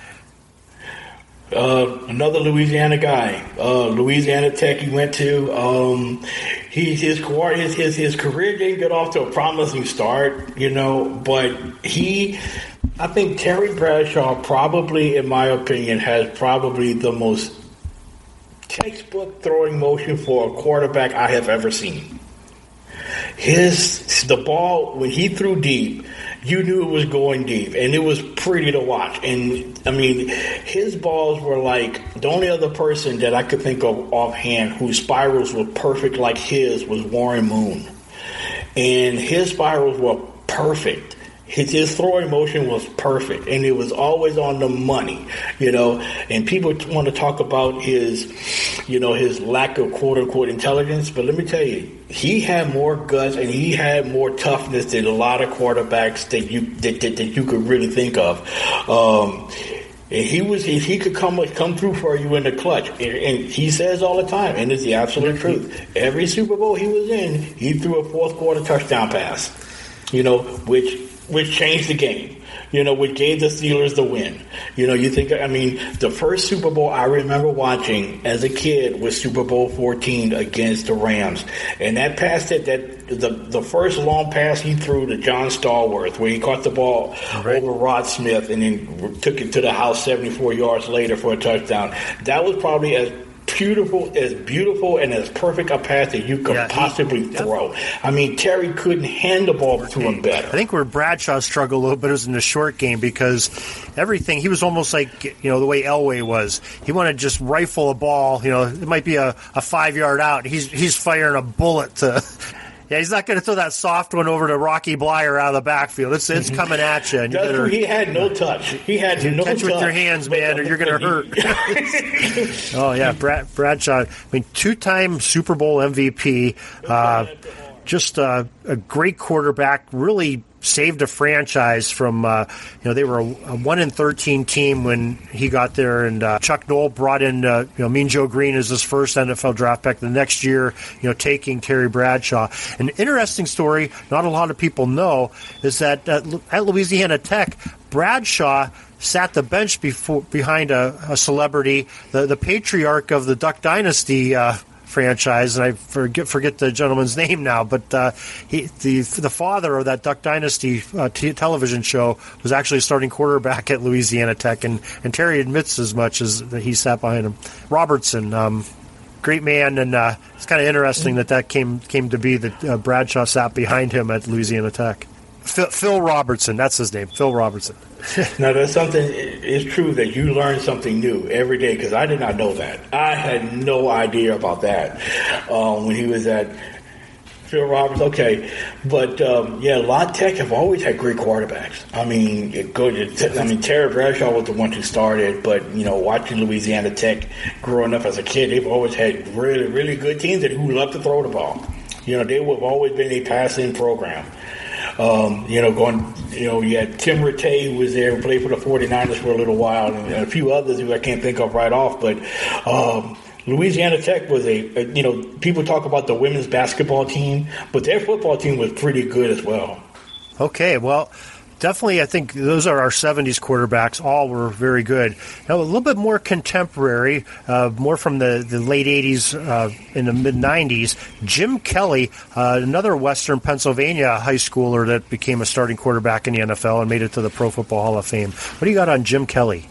Uh, another Louisiana guy. Uh, Louisiana Tech he went to. Um, he, his, his, his, his career didn't get off to a promising start, you know, but he I think Terry Bradshaw probably, in my opinion, has probably the most textbook throwing motion for a quarterback I have ever seen. His the ball, when he threw deep, you knew it was going deep, and it was pretty to watch. And, I mean, his balls were like, the only other person that I could think of offhand whose spirals were perfect like his was Warren Moon. And his spirals were perfect. His, his throwing motion was perfect, and it was always on the money, you know. And people want to talk about his, you know, his lack of quote-unquote intelligence. But let me tell you, he had more guts and he had more toughness than a lot of quarterbacks that you that, that, that you could really think of. Um, and he was he, he could come come through for you in the clutch. And, and he says all the time, and it's the absolute truth. Every Super Bowl he was in, he threw a fourth quarter touchdown pass, you know, which. which changed the game, you know, which gave the Steelers the win. You know, you think, I mean, the first Super Bowl I remember watching as a kid was Super Bowl fourteen against the Rams. And that pass, that, that the, the first long pass he threw to John Stallworth, where he caught the ball right over Rod Smith and then took it to the house seventy-four yards later for a touchdown. That was probably as beautiful, as beautiful and as perfect a pass that you could yeah, possibly he, throw. Yep. I mean, Terry couldn't hand the ball to him better. I think where Bradshaw struggled a little bit was in the short game, because everything, he was almost like, you know, the way Elway was. He wanted to just rifle a ball, you know, it might be a, a five-yard out. He's he's firing a bullet to... Yeah, he's not going to throw that soft one over to Rocky Blyer out of the backfield. It's it's coming at you. And you better, he had no touch. He had no touch. Catch with your hands, man, or you're going to hurt. Oh, yeah, Brad, Bradshaw. I mean, two-time Super Bowl M V P. Uh, just uh, a great quarterback, really saved a franchise from, uh, you know, they were a, a one in thirteen team when he got there, and uh, Chuck Noll brought in, uh, you know, Mean Joe Green as his first N F L draft pick. The next year, you know, taking Terry Bradshaw. An interesting story, not a lot of people know, is that at, at Louisiana Tech, Bradshaw sat the bench before, behind a, a celebrity, the, the patriarch of the Duck Dynasty uh franchise, and I forget forget the gentleman's name now, but uh, he, the the father of that Duck Dynasty uh, t- television show was actually a starting quarterback at Louisiana Tech, and, and Terry admits as much as that he sat behind him. Robertson, um, great man, and uh, it's kind of interesting that that came came to be that uh, Bradshaw sat behind him at Louisiana Tech. Phil, Phil Robertson, that's his name, Phil Robertson. Now, that's something, it's true that you learn something new every day, because I did not know that. I had no idea about that um, when he was at Phil Roberts. Okay, but um, yeah, La Tech have always had great quarterbacks. I mean, it go to, I mean, Terry Bradshaw was the one who started, but you know, watching Louisiana Tech growing up as a kid, they've always had really, really good teams that who love to throw the ball. You know, they have always been a passing program. Um, you know, going, you know, you had Tim Rattay, who was there, who played for the forty-niners for a little while, and a few others who I can't think of right off. But um, Louisiana Tech was a, a, you know, people talk about the women's basketball team, but their football team was pretty good as well. Okay, well, definitely, I think those are our seventies quarterbacks. All were very good. Now, a little bit more contemporary, uh, more from the, the late eighties uh, in the mid-nineties. Jim Kelly, uh, another Western Pennsylvania high schooler that became a starting quarterback in the N F L and made it to the Pro Football Hall of Fame. What do you got on Jim Kelly?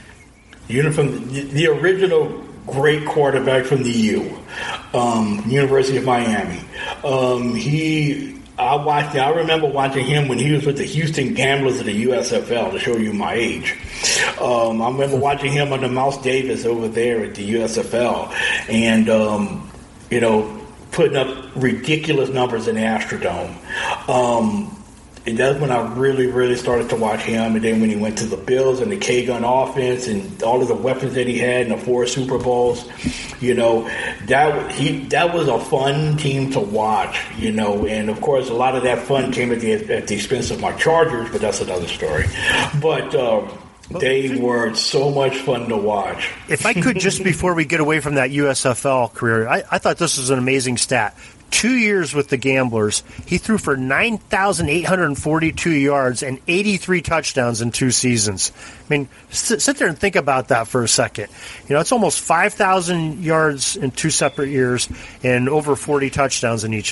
You know, from the, the original great quarterback from the U, um, University of Miami. Um, he... I watched. I remember watching him when he was with the Houston Gamblers of the U S F L, to show you my age. Um, I remember watching him under Mouse Davis over there at the U S F L, and um, you know, putting up ridiculous numbers in the Astrodome. Um, and that's when I really, really started to watch him. And then when he went to the Bills and the K-Gun offense and all of the weapons that he had in the four Super Bowls, you know, that he that was a fun team to watch, you know. And, of course, a lot of that fun came at the, at the expense of my Chargers, but that's another story. But uh, they were so much fun to watch. If I could, just before we get away from that U S F L career, I, I thought this was an amazing stat. Two years with the Gamblers, he threw for nine thousand eight hundred forty-two yards and eighty-three touchdowns in two seasons. I mean, sit, sit there and think about that for a second. You know, it's almost five thousand yards in two separate years and over forty touchdowns in each of them.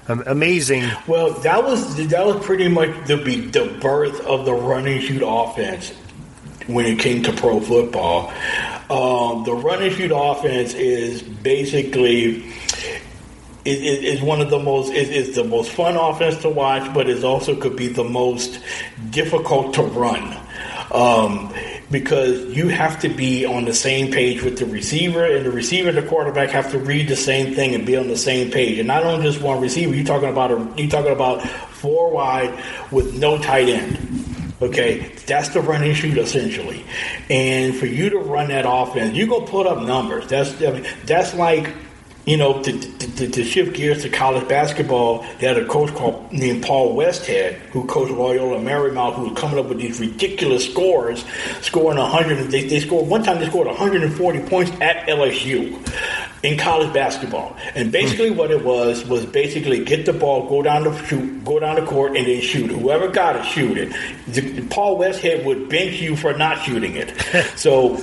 Um, amazing. Well, that was that was pretty much the the birth of the run and shoot offense when it came to pro football. Um, the run and shoot offense is basically is, is one of the most is, is the most fun offense to watch, but it also could be the most difficult to run. Um, because you have to be on the same page with the receiver, and the receiver and the quarterback have to read the same thing and be on the same page. And not only just one receiver, you're talking about a, you're talking about four wide with no tight end. Okay, that's the run and shoot essentially. And for you to run that offense, you're gonna put up numbers. That's I mean, that's like, you know, to, to, to shift gears to college basketball, they had a coach called named Paul Westhead, who coached Loyola Marymount, who was coming up with these ridiculous scores, scoring one hundred. They, they scored one time. They scored one hundred forty points at L S U in college basketball. And basically, what it was was basically get the ball, go down the shoot, go down the court, and then shoot it. Whoever got it, shoot it. The, Paul Westhead would bench you for not shooting it. So,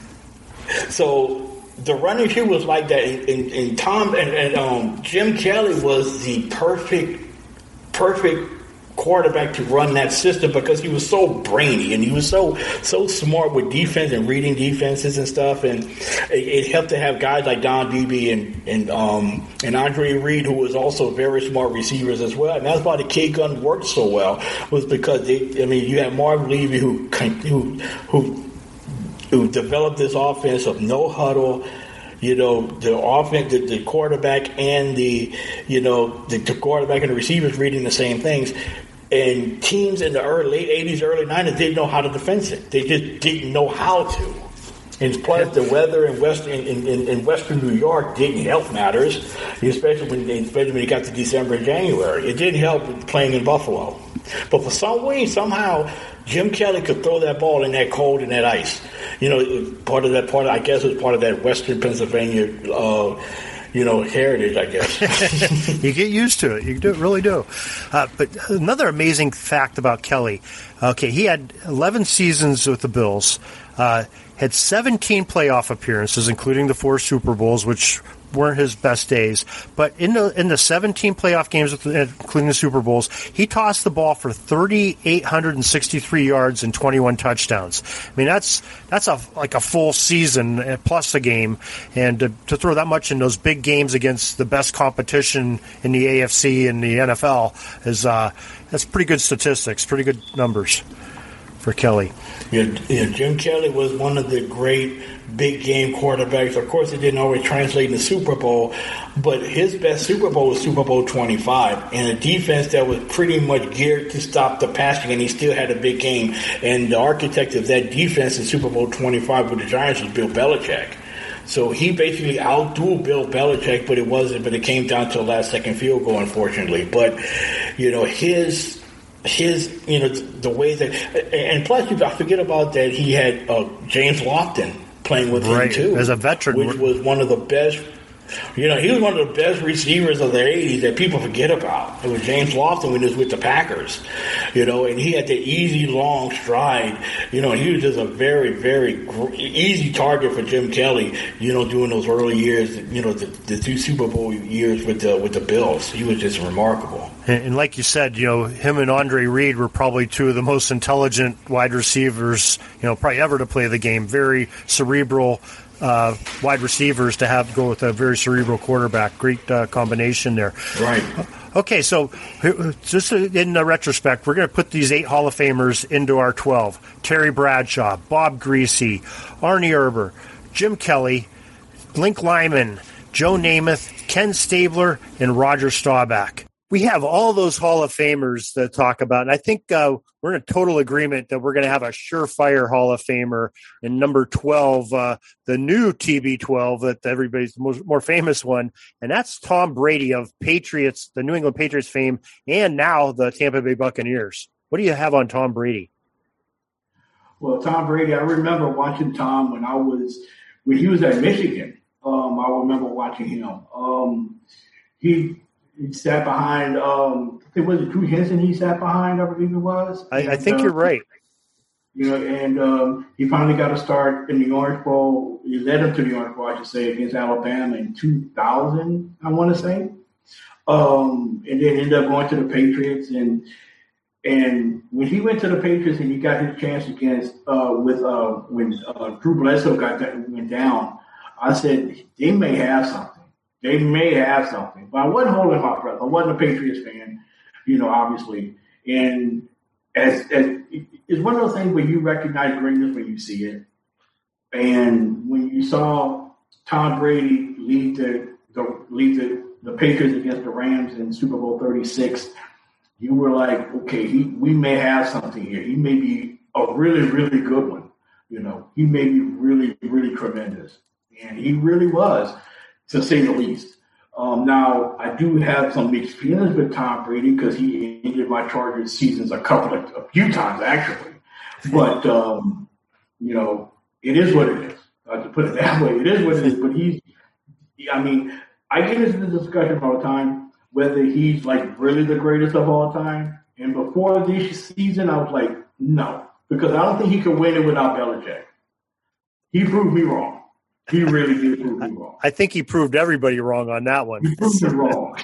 so. The run and shoot was like that, and, and, and Tom and, and um, Jim Kelly was the perfect, perfect quarterback to run that system because he was so brainy and he was so so smart with defense and reading defenses and stuff. And it, it helped to have guys like Don Beebe and and um, and Andre Reed, who was also very smart receivers as well. And that's why the K gun worked so well, was because they, I mean, you had Marvin Levy who who who. who developed this offense of no huddle, you know, the offense, the, the quarterback and the, you know, the, the quarterback and the receivers reading the same things. And teams in the early, late eighties, early nineties didn't know how to defend it. They just didn't know how to. And plus, the weather in West in, in, in Western New York didn't help matters, especially when they, especially when it got to December and January. It didn't help playing in Buffalo. But for some way, somehow, Jim Kelly could throw that ball in that cold and that ice. You know, part of that part, I guess, it was part of that Western Pennsylvania, uh, you know, heritage, I guess. You get used to it. You do, really do. Uh, but another amazing fact about Kelly. Okay, he had eleven seasons with the Bills. Uh, had seventeen playoff appearances, including the four Super Bowls, which weren't his best days. But in the in the seventeen playoff games, including the Super Bowls, he tossed the ball for three thousand eight hundred sixty-three yards and twenty-one touchdowns. I mean, that's that's a like a full season plus a game, and to, to throw that much in those big games against the best competition in the A F C and the N F L is uh, that's pretty good statistics, pretty good numbers for Kelly. Yeah, yeah, Jim Kelly was one of the great big game quarterbacks. Of course, it didn't always translate in the Super Bowl, but his best Super Bowl was Super Bowl twenty-five, and a defense that was pretty much geared to stop the passing, and he still had a big game. And the architect of that defense in Super Bowl twenty-five with the Giants was Bill Belichick. So he basically outdueled Bill Belichick, but it wasn't. But it came down to a last-second field goal, unfortunately. But you know, his. His, you know, the way that, and plus, you forget about that he had uh, James Lofton playing with right. him too, as a veteran, which was one of the best. You know, he was one of the best receivers of the eighties that people forget about. It was James Lofton when he was with the Packers, you know, and he had the easy, long stride. You know, he was just a very, very gr- easy target for Jim Kelly, you know, during those early years, you know, the, the two Super Bowl years with the with the Bills. He was just remarkable. And, and like you said, you know, him and Andre Reed were probably two of the most intelligent wide receivers, you know, probably ever to play the game. Very cerebral Uh, wide receivers to have go with a very cerebral quarterback. Great uh, combination there. Right. Okay, so just in the retrospect, we're going to put these eight Hall of Famers into our twelve. Terry Bradshaw, Bob Greasy, Arnie Erber, Jim Kelly, Link Lyman, Joe Namath, Ken Stabler, and Roger Staubach. We have all those Hall of Famers to talk about, and I think uh, we're in a total agreement that we're going to have a surefire Hall of Famer in number twelve, uh, the new T B twelve, that everybody's the most, more famous one, and that's Tom Brady of Patriots, the New England Patriots fame, and now the Tampa Bay Buccaneers. What do you have on Tom Brady? Well, Tom Brady, I remember watching Tom when I was when he was at Michigan. Um, I remember watching him. Um, he. He sat behind, um, I think, was it Drew Henson he sat behind, I believe it was? I, I think uh, you're right. You know, and um, he finally got a start in the Orange Bowl. He led him to the Orange Bowl, I should say, against Alabama in two thousand, I want to say. um, and then ended up going to the Patriots. And and when he went to the Patriots and he got his chance against uh, with uh, when uh, Drew Bledsoe got that, went down, I said they may have something. They may have something. But I wasn't holding my breath. I wasn't a Patriots fan, you know, obviously. And as, as it's one of those things where you recognize greatness when you see it. And when you saw Tom Brady lead the, the lead the, the Patriots against the Rams in Super Bowl thirty-six, you were like, okay, he, we may have something here. He may be a really, really good one. You know, he may be really, really tremendous. And he really was, to say the least. Um, now, I do have some mixed feelings with Tom Brady because he ended my Chargers seasons a couple of, a few times, actually. But, um, you know, it is what it is. Uh, to put it that way, it is what it is. But he's, I mean, I get into this discussion all the time, whether he's like really the greatest of all time. And before this season, I was like, no, because I don't think he could win it without Belichick. He proved me wrong. He really did prove me wrong. I think he proved everybody wrong on that one. He proved me wrong.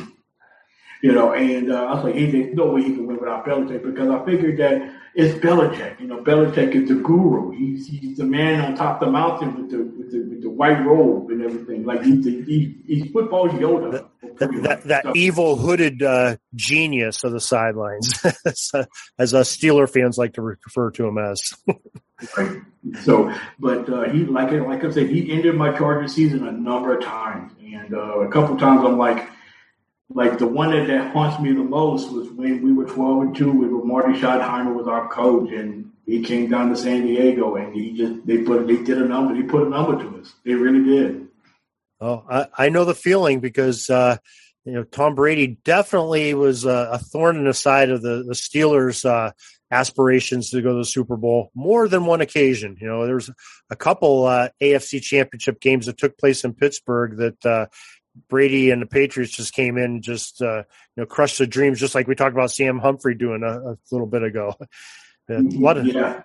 You know, and uh, I was like, hey, there's no way he can win without Belichick because I figured that it's Belichick. You know, Belichick is the guru. He's he's the man on top of the mountain with the with the, with the white robe and everything. Like he's the, he, he's football's Yoda. That, that, that so, evil hooded uh, genius of the sidelines, as us Steeler fans like to refer to him as. Right. So, but uh, he, like like I said, he ended my Chargers season a number of times, and uh, a couple of times I'm like, like the one that, that haunts me the most was when we were twelve and two. We were Marty Schottenheimer was our coach, and he came down to San Diego, and he just they put they did a number. He put a number to us. They really did. Oh, I, I know the feeling because uh, you know Tom Brady definitely was a, a thorn in the side of the the Steelers' Uh, aspirations to go to the Super Bowl more than one occasion. You know, there's a couple uh, A F C championship games that took place in Pittsburgh that uh, Brady and the Patriots just came in and just, uh, you know, crushed the dreams, just like we talked about Sam Humphrey doing a, a little bit ago. What a- yeah.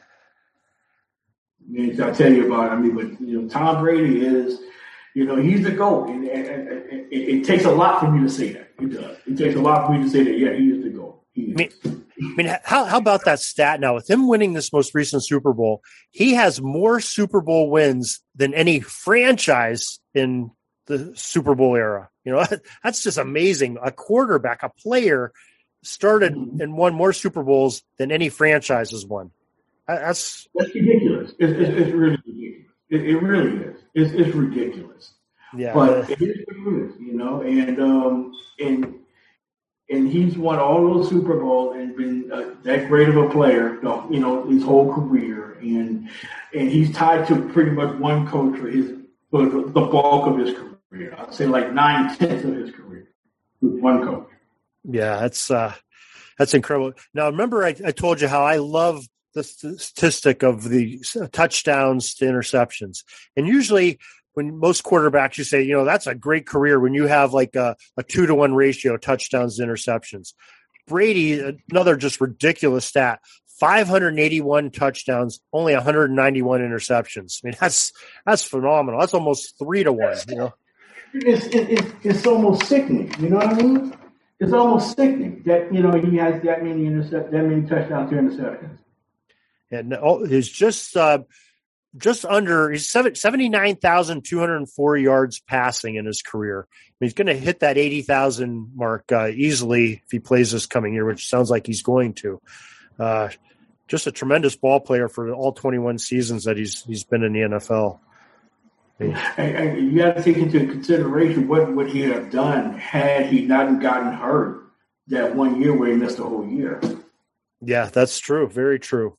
I, I tell you about it. I mean, but, you know, Tom Brady is, you know, he's the GOAT. And, and, and, and it, it takes a lot for me to say that. It does. It takes a lot for me to say that, yeah, he is the GOAT. He is. I mean, I mean, how how about that stat now? With him winning this most recent Super Bowl, he has more Super Bowl wins than any franchise in the Super Bowl era. You know, that's just amazing. A quarterback, a player, started and won more Super Bowls than any franchise has won. That's that's ridiculous. It's, it's, it's really ridiculous. It, it really is. It's, it's ridiculous. Yeah, but it is what it is, you know. And um, and. And he's won all those Super Bowls and been uh, that great of a player, you know, his whole career. And and he's tied to pretty much one coach for his for the bulk of his career. I'd say like nine tenths of his career with one coach. Yeah, that's uh, that's incredible. Now, remember, I, I told you how I love the statistic of the touchdowns to interceptions, and usually. When most quarterbacks, you say, you know, that's a great career when you have like a, a two to one ratio, touchdowns to interceptions. Brady, another just ridiculous stat, five hundred eighty-one touchdowns, only one hundred ninety-one interceptions. I mean, that's that's phenomenal. That's almost three to one, you know. It's, it's, it's almost sickening, you know what I mean? It's almost sickening that, you know, he has that many intercept, that many touchdowns to interceptions. And it's just uh, – just under he's seventy-nine thousand two hundred four yards passing in his career. I mean, he's going to hit that eighty thousand mark uh, easily if he plays this coming year, which sounds like he's going to. Uh, just a tremendous ball player for all twenty-one seasons that he's he's been in the N F L. And, and you got to take into consideration what would he have done had he not gotten hurt that one year where he missed the whole year. Yeah, that's true. Very true.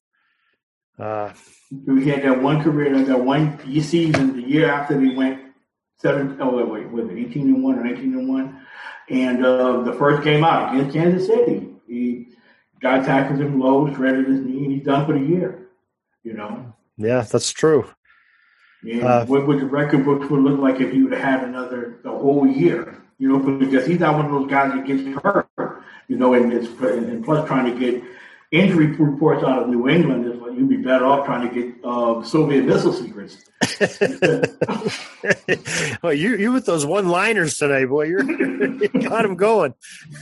Uh, He had that one career, that one season, the year after they went seven. Oh wait, wait, was it eighteen and one or nineteen and one? And uh, the first game out against Kansas City, he guy tackles him low, shredded his knee, and he's done for the year. You know. Yeah, that's true. And uh, what would the record books would look like if he would have had another the whole year? You know, because he's not one of those guys that gets hurt. You know, and it's and plus trying to get injury reports out of New England is like you'd be better off trying to get uh, Soviet missile secrets. Well, you you with those one-liners tonight, boy. You're, you got them going.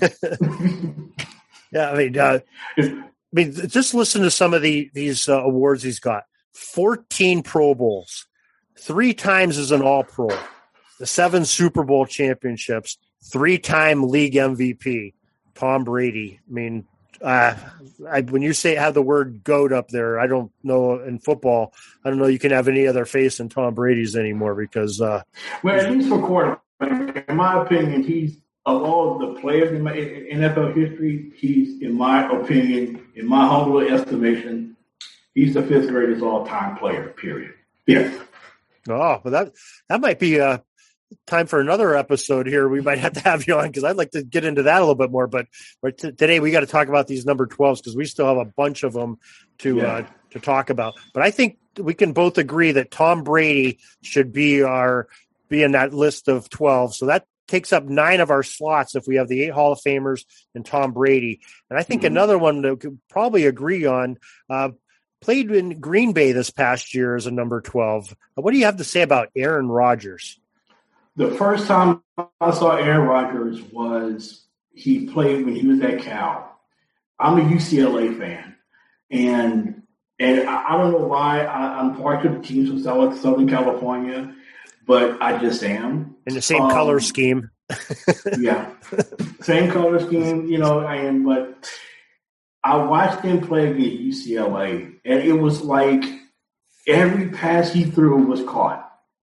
Yeah, I mean, uh, I mean, just listen to some of the these uh, awards he's got. fourteen Pro Bowls, three times as an All-Pro, the seven Super Bowl championships, three-time league M V P, Tom Brady. I mean, uh, I, when you say have the word GOAT up there, I don't know in football. I don't know you can have any other face than Tom Brady's anymore because. Uh, well, at least for quarterback, in my opinion, he's of all the players in, my, in N F L history, he's, in my opinion, in my humble estimation, he's the fifth greatest all-time player. Period. Yeah. Oh, but that that might be a. Time for another episode here. We might have to have you on because I'd like to get into that a little bit more. But, but t- today we got to talk about these number twelves because we still have a bunch of them to yeah. uh, to talk about. But I think we can both agree that Tom Brady should be our be in that list of twelve. So that takes up nine of our slots if we have the eight Hall of Famers and Tom Brady. And I think mm-hmm. another one that we could probably agree on. Uh, played in Green Bay this past year as a number twelve. What do you have to say about Aaron Rodgers? The first time I saw Aaron Rodgers was he played when he was at Cal. I'm a U C L A fan, and and I, I don't know why I, I'm part of the teams from Southern California, but I just am. In the same um, color scheme. Yeah, same color scheme, you know. And but I watched him play against U C L A, and it was like every pass he threw was caught.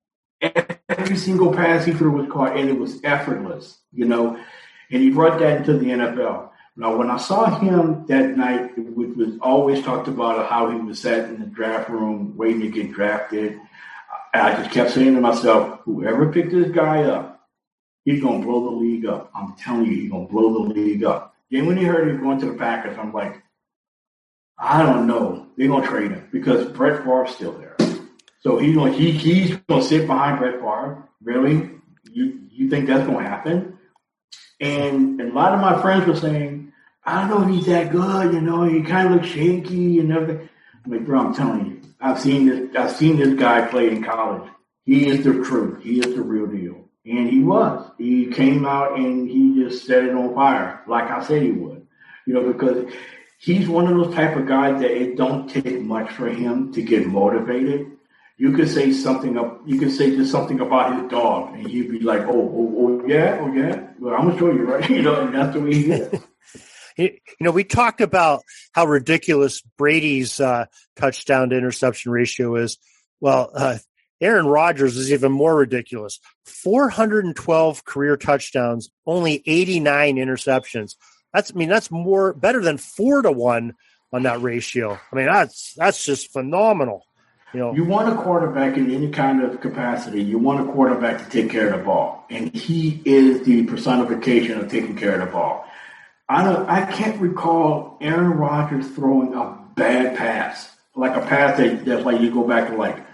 Every single pass he threw was caught, and it was effortless, you know. And he brought that into the N F L. Now, when I saw him that night, which was always talked about how he was sat in the draft room waiting to get drafted, I just kept saying to myself, whoever picked this guy up, he's going to blow the league up. I'm telling you, he's going to blow the league up. Then when he heard he was going to the Packers, I'm like, I don't know. They're going to trade him because Brett Favre's still there. So he's going he, he's going to sit behind Brett Favre. Really? You you think that's going to happen? And, and a lot of my friends were saying, I don't know if he's that good. You know, he kind of looks shaky and everything. I'm like, bro, I'm telling you, I've seen this. I've seen this guy play in college. He is the truth. He is the real deal. And he was. He came out and he just set it on fire, like I said he would. You know, because he's one of those type of guys that it don't take much for him to get motivated. You could say something up. You could say just something about his dog, and he'd be like, "Oh, oh, oh yeah, oh yeah." Well, I'm gonna show you, right? You know, and that's the way he is. You know, we talked about how ridiculous Brady's uh, touchdown to interception ratio is. Well, uh, Aaron Rodgers is even more ridiculous. four hundred twelve career touchdowns, only eighty-nine interceptions. That's, I mean, that's more better than four to one on that ratio. I mean, that's that's just phenomenal. You know, you want a quarterback in any kind of capacity. You want a quarterback to take care of the ball, and he is the personification of taking care of the ball. I don't. I can't recall Aaron Rodgers throwing a bad pass, like a pass that, that's like you go back to like,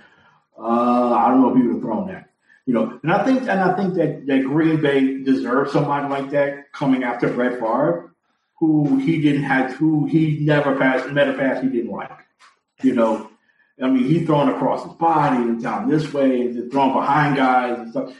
uh, I don't know if he would have thrown that. You know, and I think and I think that, that Green Bay deserves somebody like that coming after Brett Favre, who he didn't have, who he never passed, met a pass he didn't like. You know. I mean, he's throwing across his body and down this way and throwing behind guys and stuff.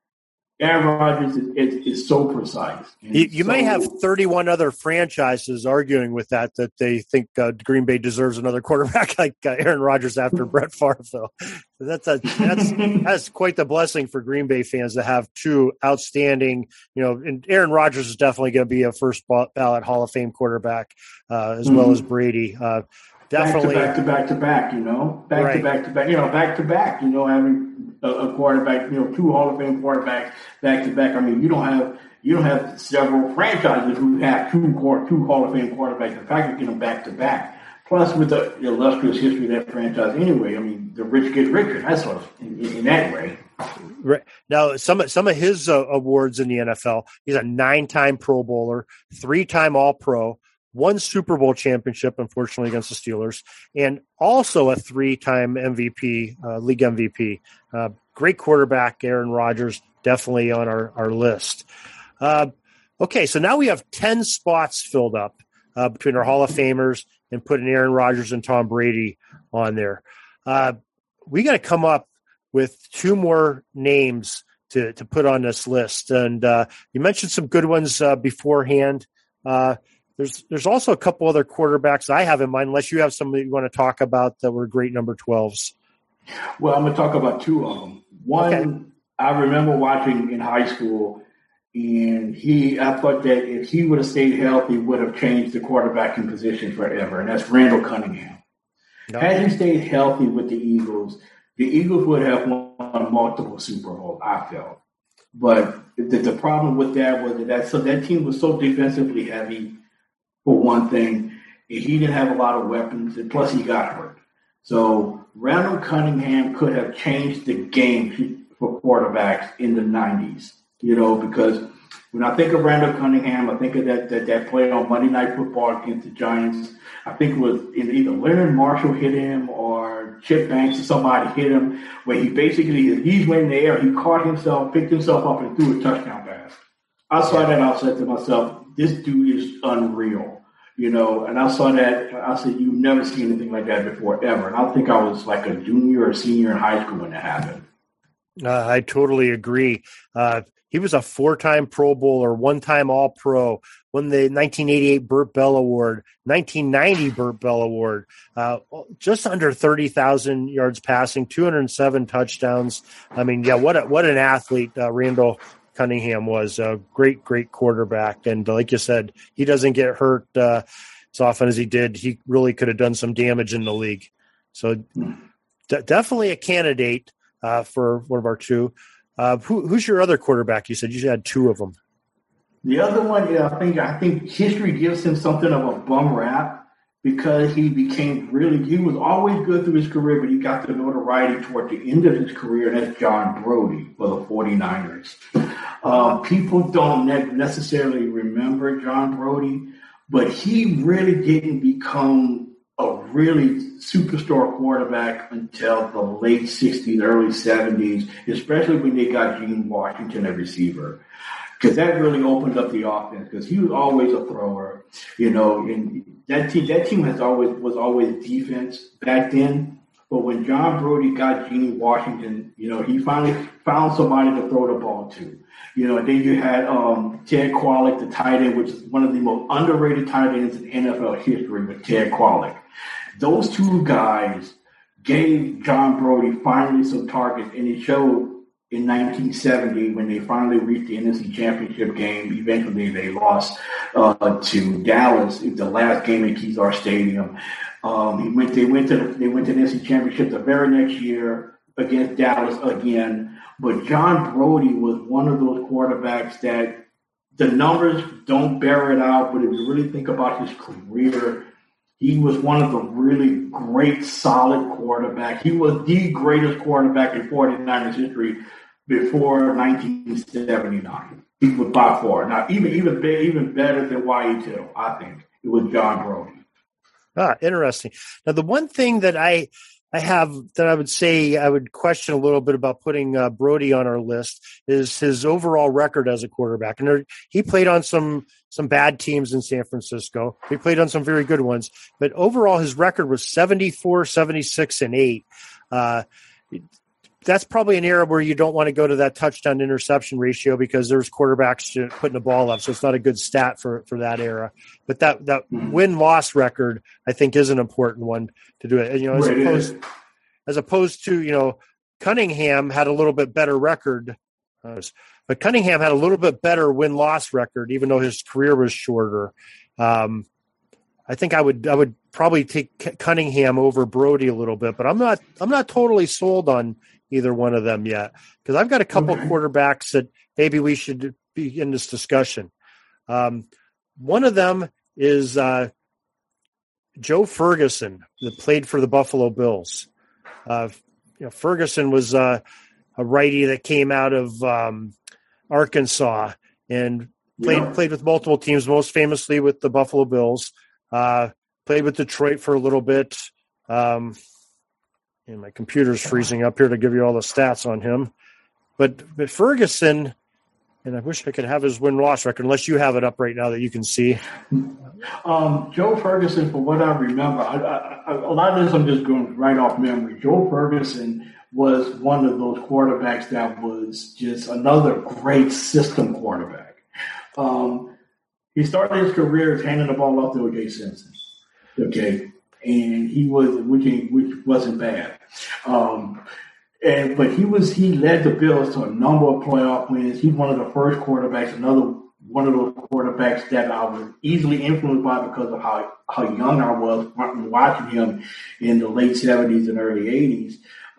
Aaron Rodgers is, is, is so precise. You, you so, may have thirty-one other franchises arguing with that, that they think uh, Green Bay deserves another quarterback like uh, Aaron Rodgers after Brett Favre. So that's a, that's that's quite the blessing for Green Bay fans to have two outstanding, you know, and Aaron Rodgers is definitely going to be a first ballot Hall of Fame quarterback uh, as mm-hmm. well as Brady. Uh, Definitely back to back to back to back, you know, back right. to back to back, you know, back to back, you know, having a, a quarterback, you know, two Hall of Fame quarterbacks back to back. I mean, you don't have you don't have several franchises who have two two Hall of Fame quarterbacks. In fact, you get them back to back. Plus, with the illustrious history of that franchise, anyway, I mean, the rich get richer. That's sort of in, in that way. Right. Now, some some of his uh, awards in the N F L. He's a nine-time Pro Bowler, three-time All-Pro. One Super Bowl championship, unfortunately, against the Steelers, and also a three-time M V P, uh, league M V P. Uh, great quarterback, Aaron Rodgers, definitely on our, our list. Uh, okay, so now we have ten spots filled up uh, between our Hall of Famers and putting Aaron Rodgers and Tom Brady on there. Uh, we got to come up with two more names to, to put on this list. And uh, you mentioned some good ones uh, beforehand. Uh, there's there's also a couple other quarterbacks I have in mind, unless you have some that you want to talk about that were great number twelves. Well, I'm going to talk about two of them. One, okay. I remember watching in high school, and he, I thought that if he would have stayed healthy, would have changed the quarterbacking position forever, and that's Randall Cunningham. No. Had he stayed healthy with the Eagles, the Eagles would have won multiple Super Bowls, I felt. But the, the problem with that was that that, so that team was so defensively heavy, for one thing, and he didn't have a lot of weapons, and plus he got hurt. So Randall Cunningham could have changed the game for quarterbacks in the nineties, you know, because when I think of Randall Cunningham, I think of that that, that play on Monday Night Football against the Giants. I think it was either Leonard Marshall hit him or Chip Banks or somebody hit him, where he basically, he's went in the air, he caught himself, picked himself up, and threw a touchdown pass. I saw that, I said to myself, this dude is unreal, you know, and I saw that, I said, you've never seen anything like that before, ever. And I think I was like a junior or senior in high school when that happened. Uh, I totally agree. Uh, he was a four-time Pro Bowler, one-time All-Pro, won the nineteen eighty-eight Burt Bell Award, nineteen ninety Burt Bell Award, uh, just under thirty thousand yards passing, two hundred seven touchdowns. I mean, yeah, what a, what an athlete uh, Randall Cunningham was. A great, great quarterback. And like you said, he doesn't get hurt uh, as often as he did. He really could have done some damage in the league. So d- definitely a candidate uh, for one of our two. Uh, who, who's your other quarterback? You said you had two of them. The other one, yeah, I think I think history gives him something of a bum rap because he became really – he was always good through his career, but he got the notoriety toward the end of his career, and that's John Brodie for the 49ers. Uh, people don't ne- necessarily remember John Brodie, but he really didn't become a really superstar quarterback until the late sixties, early seventies, especially when they got Gene Washington at receiver. Because that really opened up the offense. Because he was always a thrower, you know. And that team, that team has always was always defense back then. But when John Brodie got Gene Washington, you know, he finally found somebody to throw the ball to. You know, and then you had um, Ted Qualick, the tight end, which is one of the most underrated tight ends in N F L history, with Ted Qualick. Those two guys gave John Brodie finally some targets, and it showed in nineteen seventy when they finally reached the N F C Championship game. Eventually, they lost uh, to Dallas, the last game in Kezar Stadium. Um, he went, they went to the, they went to the N F C Championship the very next year against Dallas again. But John Brodie was one of those quarterbacks that the numbers don't bear it out, but if you really think about his career, he was one of the really great, solid quarterbacks. He was the greatest quarterback in 49ers history before nineteen seventy-nine. He was by far. Now, even even even better than Y E Tittle, I think. It was John Brodie. Ah, interesting. Now, the one thing that I I have that I would say I would question a little bit about putting uh, Brodie on our list is his overall record as a quarterback. And there, he played on some some bad teams in San Francisco. He played on some very good ones. But overall, his record was seventy-four, seventy-six, and eight. Uh, that's probably an era where you don't want to go to that touchdown interception ratio because there's quarterbacks putting the ball up. So it's not a good stat for, for that era. But that, that win-loss record, I think, is an important one to do it. And, you know, as right. opposed, as opposed to, you know, Cunningham had a little bit better record. Uh, but Cunningham had a little bit better win-loss record, even though his career was shorter. Um, I think I would I would probably take Cunningham over Brodie a little bit, but I'm not I'm not totally sold on either one of them yet, because I've got a couple okay. quarterbacks that maybe we should be in this discussion. Um, one of them is uh, Joe Ferguson, that played for the Buffalo Bills. Uh, you know, Ferguson was uh, a righty that came out of um, Arkansas and played yeah. played with multiple teams, most famously with the Buffalo Bills. Uh, played with Detroit for a little bit. Um, and my computer's freezing up here to give you all the stats on him. But but Ferguson, and I wish I could have his win-loss record, unless you have it up right now that you can see. Um, Joe Ferguson, for what I remember, I, I, a lot of this I'm just going right off memory. Joe Ferguson was one of those quarterbacks that was just another great system quarterback. Um, he started his career as handing the ball off to O J Simpson, okay, and he was, which, which wasn't bad. Um, and but he was he led the Bills to a number of playoff wins. He's one of the first quarterbacks, another one of those quarterbacks that I was easily influenced by because of how, how young I was watching him in the late seventies and early eighties.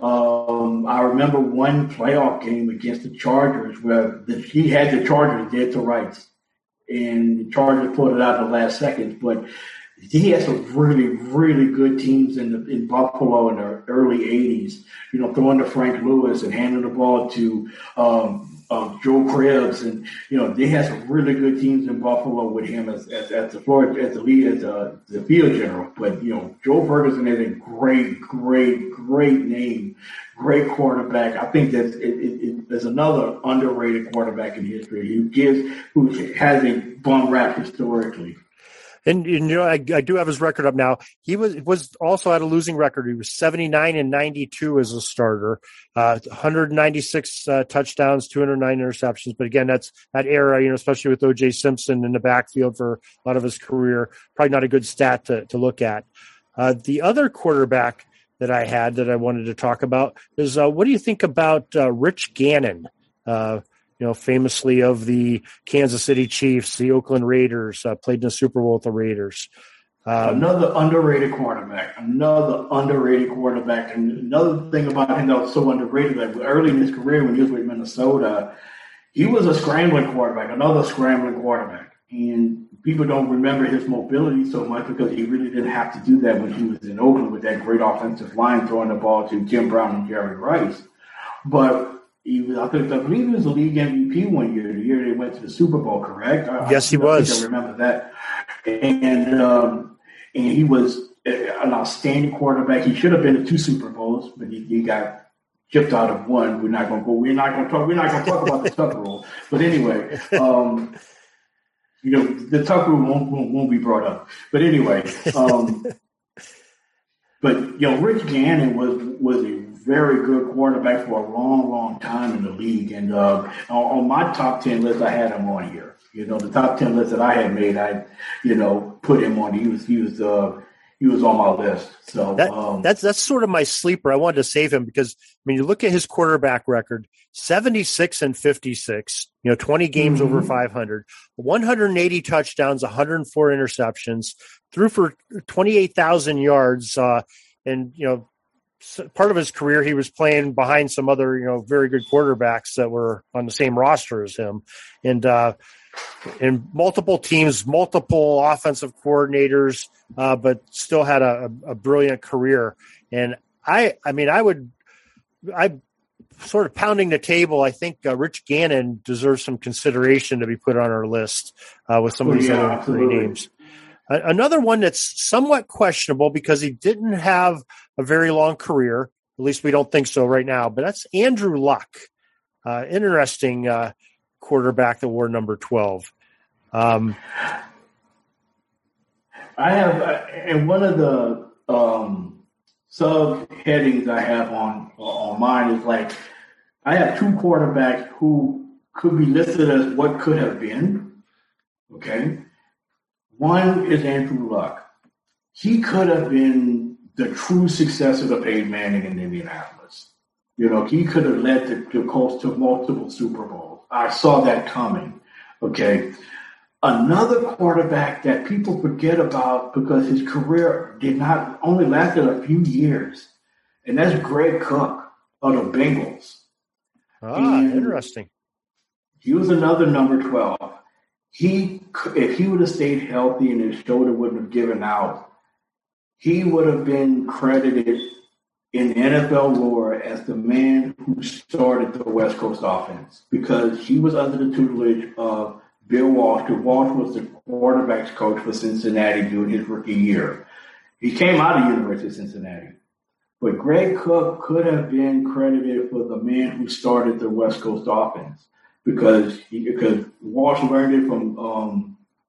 Um, I remember one playoff game against the Chargers where the, he had the Chargers dead to rights, and the Chargers pulled it out in the last seconds. But he had some really, really good teams in the, in Buffalo in the early eighties. You know, throwing to Frank Lewis and handing the ball to um, um, Joe Cribbs, and you know they had some really good teams in Buffalo with him as as, as the floor as the lead as the, the field general. But you know, Joe Ferguson is a great, great, great name, great quarterback. I think that it, it, it, there's another underrated quarterback in history who gives who has a bum rap historically. And, and you know, I, I do have his record up now. He was was also had a losing record. He was seventy-nine and ninety-two as a starter, uh, one hundred ninety-six uh, touchdowns, two hundred nine interceptions. But again, that's that era, you know, especially with O J Simpson in the backfield for a lot of his career. Probably not a good stat to, to look at. Uh, the other quarterback that I had that I wanted to talk about is uh, what do you think about uh, Rich Gannon? Uh, You know, famously of the Kansas City Chiefs, the Oakland Raiders, uh, played in the Super Bowl with the Raiders. Um, another underrated quarterback, another underrated quarterback. And another thing about him that was so underrated, like early in his career when he was with Minnesota, he was a scrambling quarterback, another scrambling quarterback. And people don't remember his mobility so much because he really didn't have to do that when he was in Oakland with that great offensive line throwing the ball to Jim Brown and Jerry Rice. But He was, I, think, I believe he was the league M V P one year, the year they went to the Super Bowl, correct? I, yes, he I, was. I, think I remember that. And um, and he was an outstanding quarterback. He should have been to two Super Bowls, but he, he got chipped out of one. We're not going to go. We're not going to talk. We're not going to talk about the Tuck Rule. But anyway, um, you know, the Tuck Rule won't, won't, won't be brought up. But anyway, um, but you know, Rich Gannon was was a very good quarterback for a long, long time in the league. And uh, on, on my top ten list, I had him on here. You know, the top ten list that I had made, I, you know, put him on. He was, he was, uh, he was on my list. So that, um, that's that's sort of my sleeper. I wanted to save him because I mean, you look at his quarterback record: seventy-six and fifty-six. You know, twenty games mm-hmm. over five hundred, one hundred eighty touchdowns, one hundred four interceptions, threw for twenty-eight thousand yards, uh, and you know. Part of his career, he was playing behind some other, you know, very good quarterbacks that were on the same roster as him, and uh, in multiple teams, multiple offensive coordinators, uh, but still had a, a brilliant career. And I, I mean, I would, I sort of pounding the table. I think uh, Rich Gannon deserves some consideration to be put on our list uh, with some of these yeah, other three names. Another one that's somewhat questionable because he didn't have a very long career. At least we don't think so right now. But that's Andrew Luck. Uh, interesting uh, quarterback that wore number twelve. Um, I have, and one of the um, subheadings I have on on mine is like, I have two quarterbacks who could be listed as what could have been. Okay. One is Andrew Luck. He could have been the true successor to Peyton Manning in Indianapolis. You know, he could have led the, the Colts to multiple Super Bowls. I saw that coming. Okay. Another quarterback that people forget about because his career did not only lasted a few years, and that's Greg Cook of the Bengals. Ah, and interesting. He was another number twelve. He, if he would have stayed healthy and his shoulder wouldn't have given out, he would have been credited in N F L lore as the man who started the West Coast offense because he was under the tutelage of Bill Walsh. Walsh was the quarterback's coach for Cincinnati during his rookie year. He came out of the University of Cincinnati. But Greg Cook could have been credited for the man who started the West Coast offense. Because he, because Walsh learned it from um,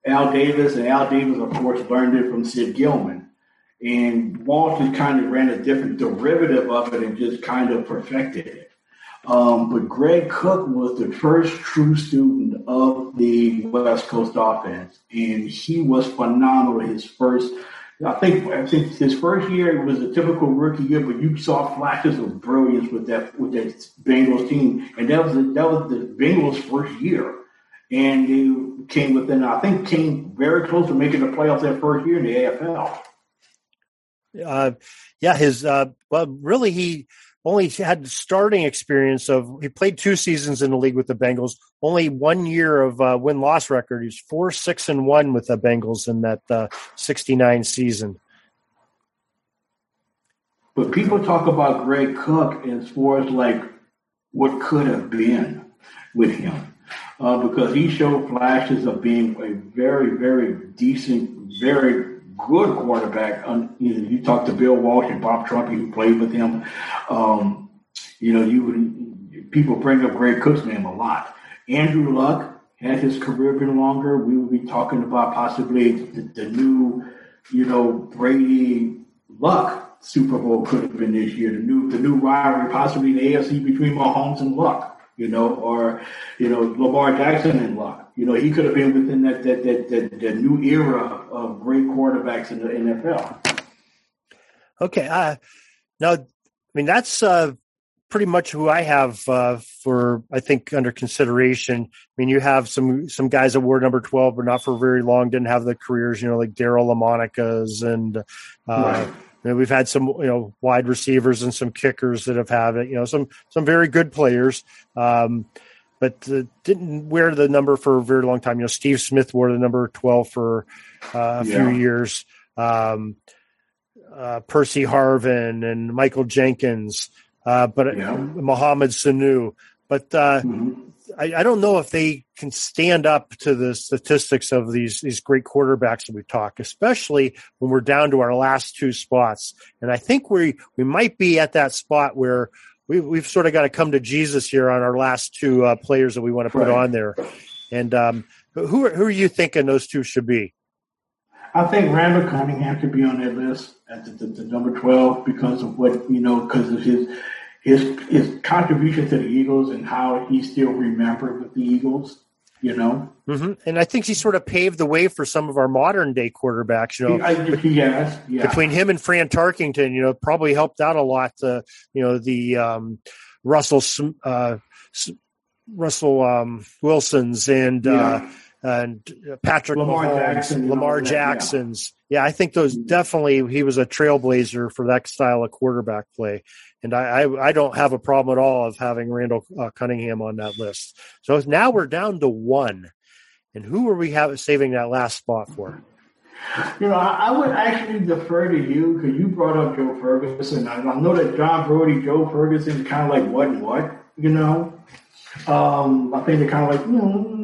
Al Davis, and Al Davis, of course, learned it from Sid Gilman. And Walsh just kind of ran a different derivative of it and just kind of perfected it. Um, but Greg Cook was the first true student of the West Coast offense, and he was phenomenal. His first, I think, I think his first year it was a typical rookie year, but you saw flashes of brilliance with that with that Bengals team, and that was the, that was the Bengals' first year, and they came within, I think, came very close to making the playoffs that first year in the A F L. Uh, yeah, his uh, well, really he. Only had starting experience of, he played two seasons in the league with the Bengals, only one year of uh, win-loss record. He was four, six, and one with the Bengals in that uh, sixty-nine season. But people talk about Greg Cook as far as like what could have been with him, uh, because he showed flashes of being a very, very decent, very good quarterback. Um, you know, you talk to Bill Walsh and Bob Trumpy, who played with him. Um, you know, you would people bring up Greg Cook's name a lot. Andrew Luck, had his career been longer, we would be talking about possibly the, the new, you know, Brady Luck Super Bowl could have been this year. The new the new rivalry, possibly the A F C between Mahomes and Luck, you know, or you know Lamar Jackson and Luck. You know, he could have been within that that that that, that new era of great quarterbacks in the N F L. Okay, uh, now I mean that's uh, pretty much who I have uh, for I think under consideration. I mean, you have some some guys that wore number twelve, but not for very long, didn't have the careers. You know, like Daryl LaMonica's, and uh, right. you know, we've had some you know wide receivers and some kickers that have had it. You know, some some very good players. Um, But uh, didn't wear the number for a very long time. You know, Steve Smith wore the number twelve for uh, a yeah. few years. Um, uh, Percy Harvin and Michael Jenkins, uh, but yeah. Mohamed Sanu. But uh, mm-hmm. I, I don't know if they can stand up to the statistics of these these great quarterbacks that we talk, especially when we're down to our last two spots. And I think we we might be at that spot where We, we've sort of got to come to Jesus here on our last two uh, players that we want to put right. on there. And um, who, are, who are you thinking those two should be? I think Randall Cunningham could be on that list at the, the, the number twelve because of what, you know, because of his, his, his contribution to the Eagles and how he's still remembered with the Eagles, you know. Mm-hmm. And I think he sort of paved the way for some of our modern day quarterbacks, you know, I, he has, yeah. between him and Fran Tarkington, you know, probably helped out a lot. Uh, you know, the um, Russell, uh, Russell um, Wilsons and, yeah. uh, and Patrick Lamar Mahomes, Jackson, Lamar that, Jacksons. Yeah. yeah, I think those mm-hmm. definitely, he was a trailblazer for that style of quarterback play. And I, I, I don't have a problem at all of having Randall uh, Cunningham on that list. So now we're down to one. And who are we have, saving that last spot for? You know, I, I would actually defer to you because you brought up Joe Ferguson. I, I know that John Brodie, Joe Ferguson is kind of like what and what, you know. Um, I think they're kind of like,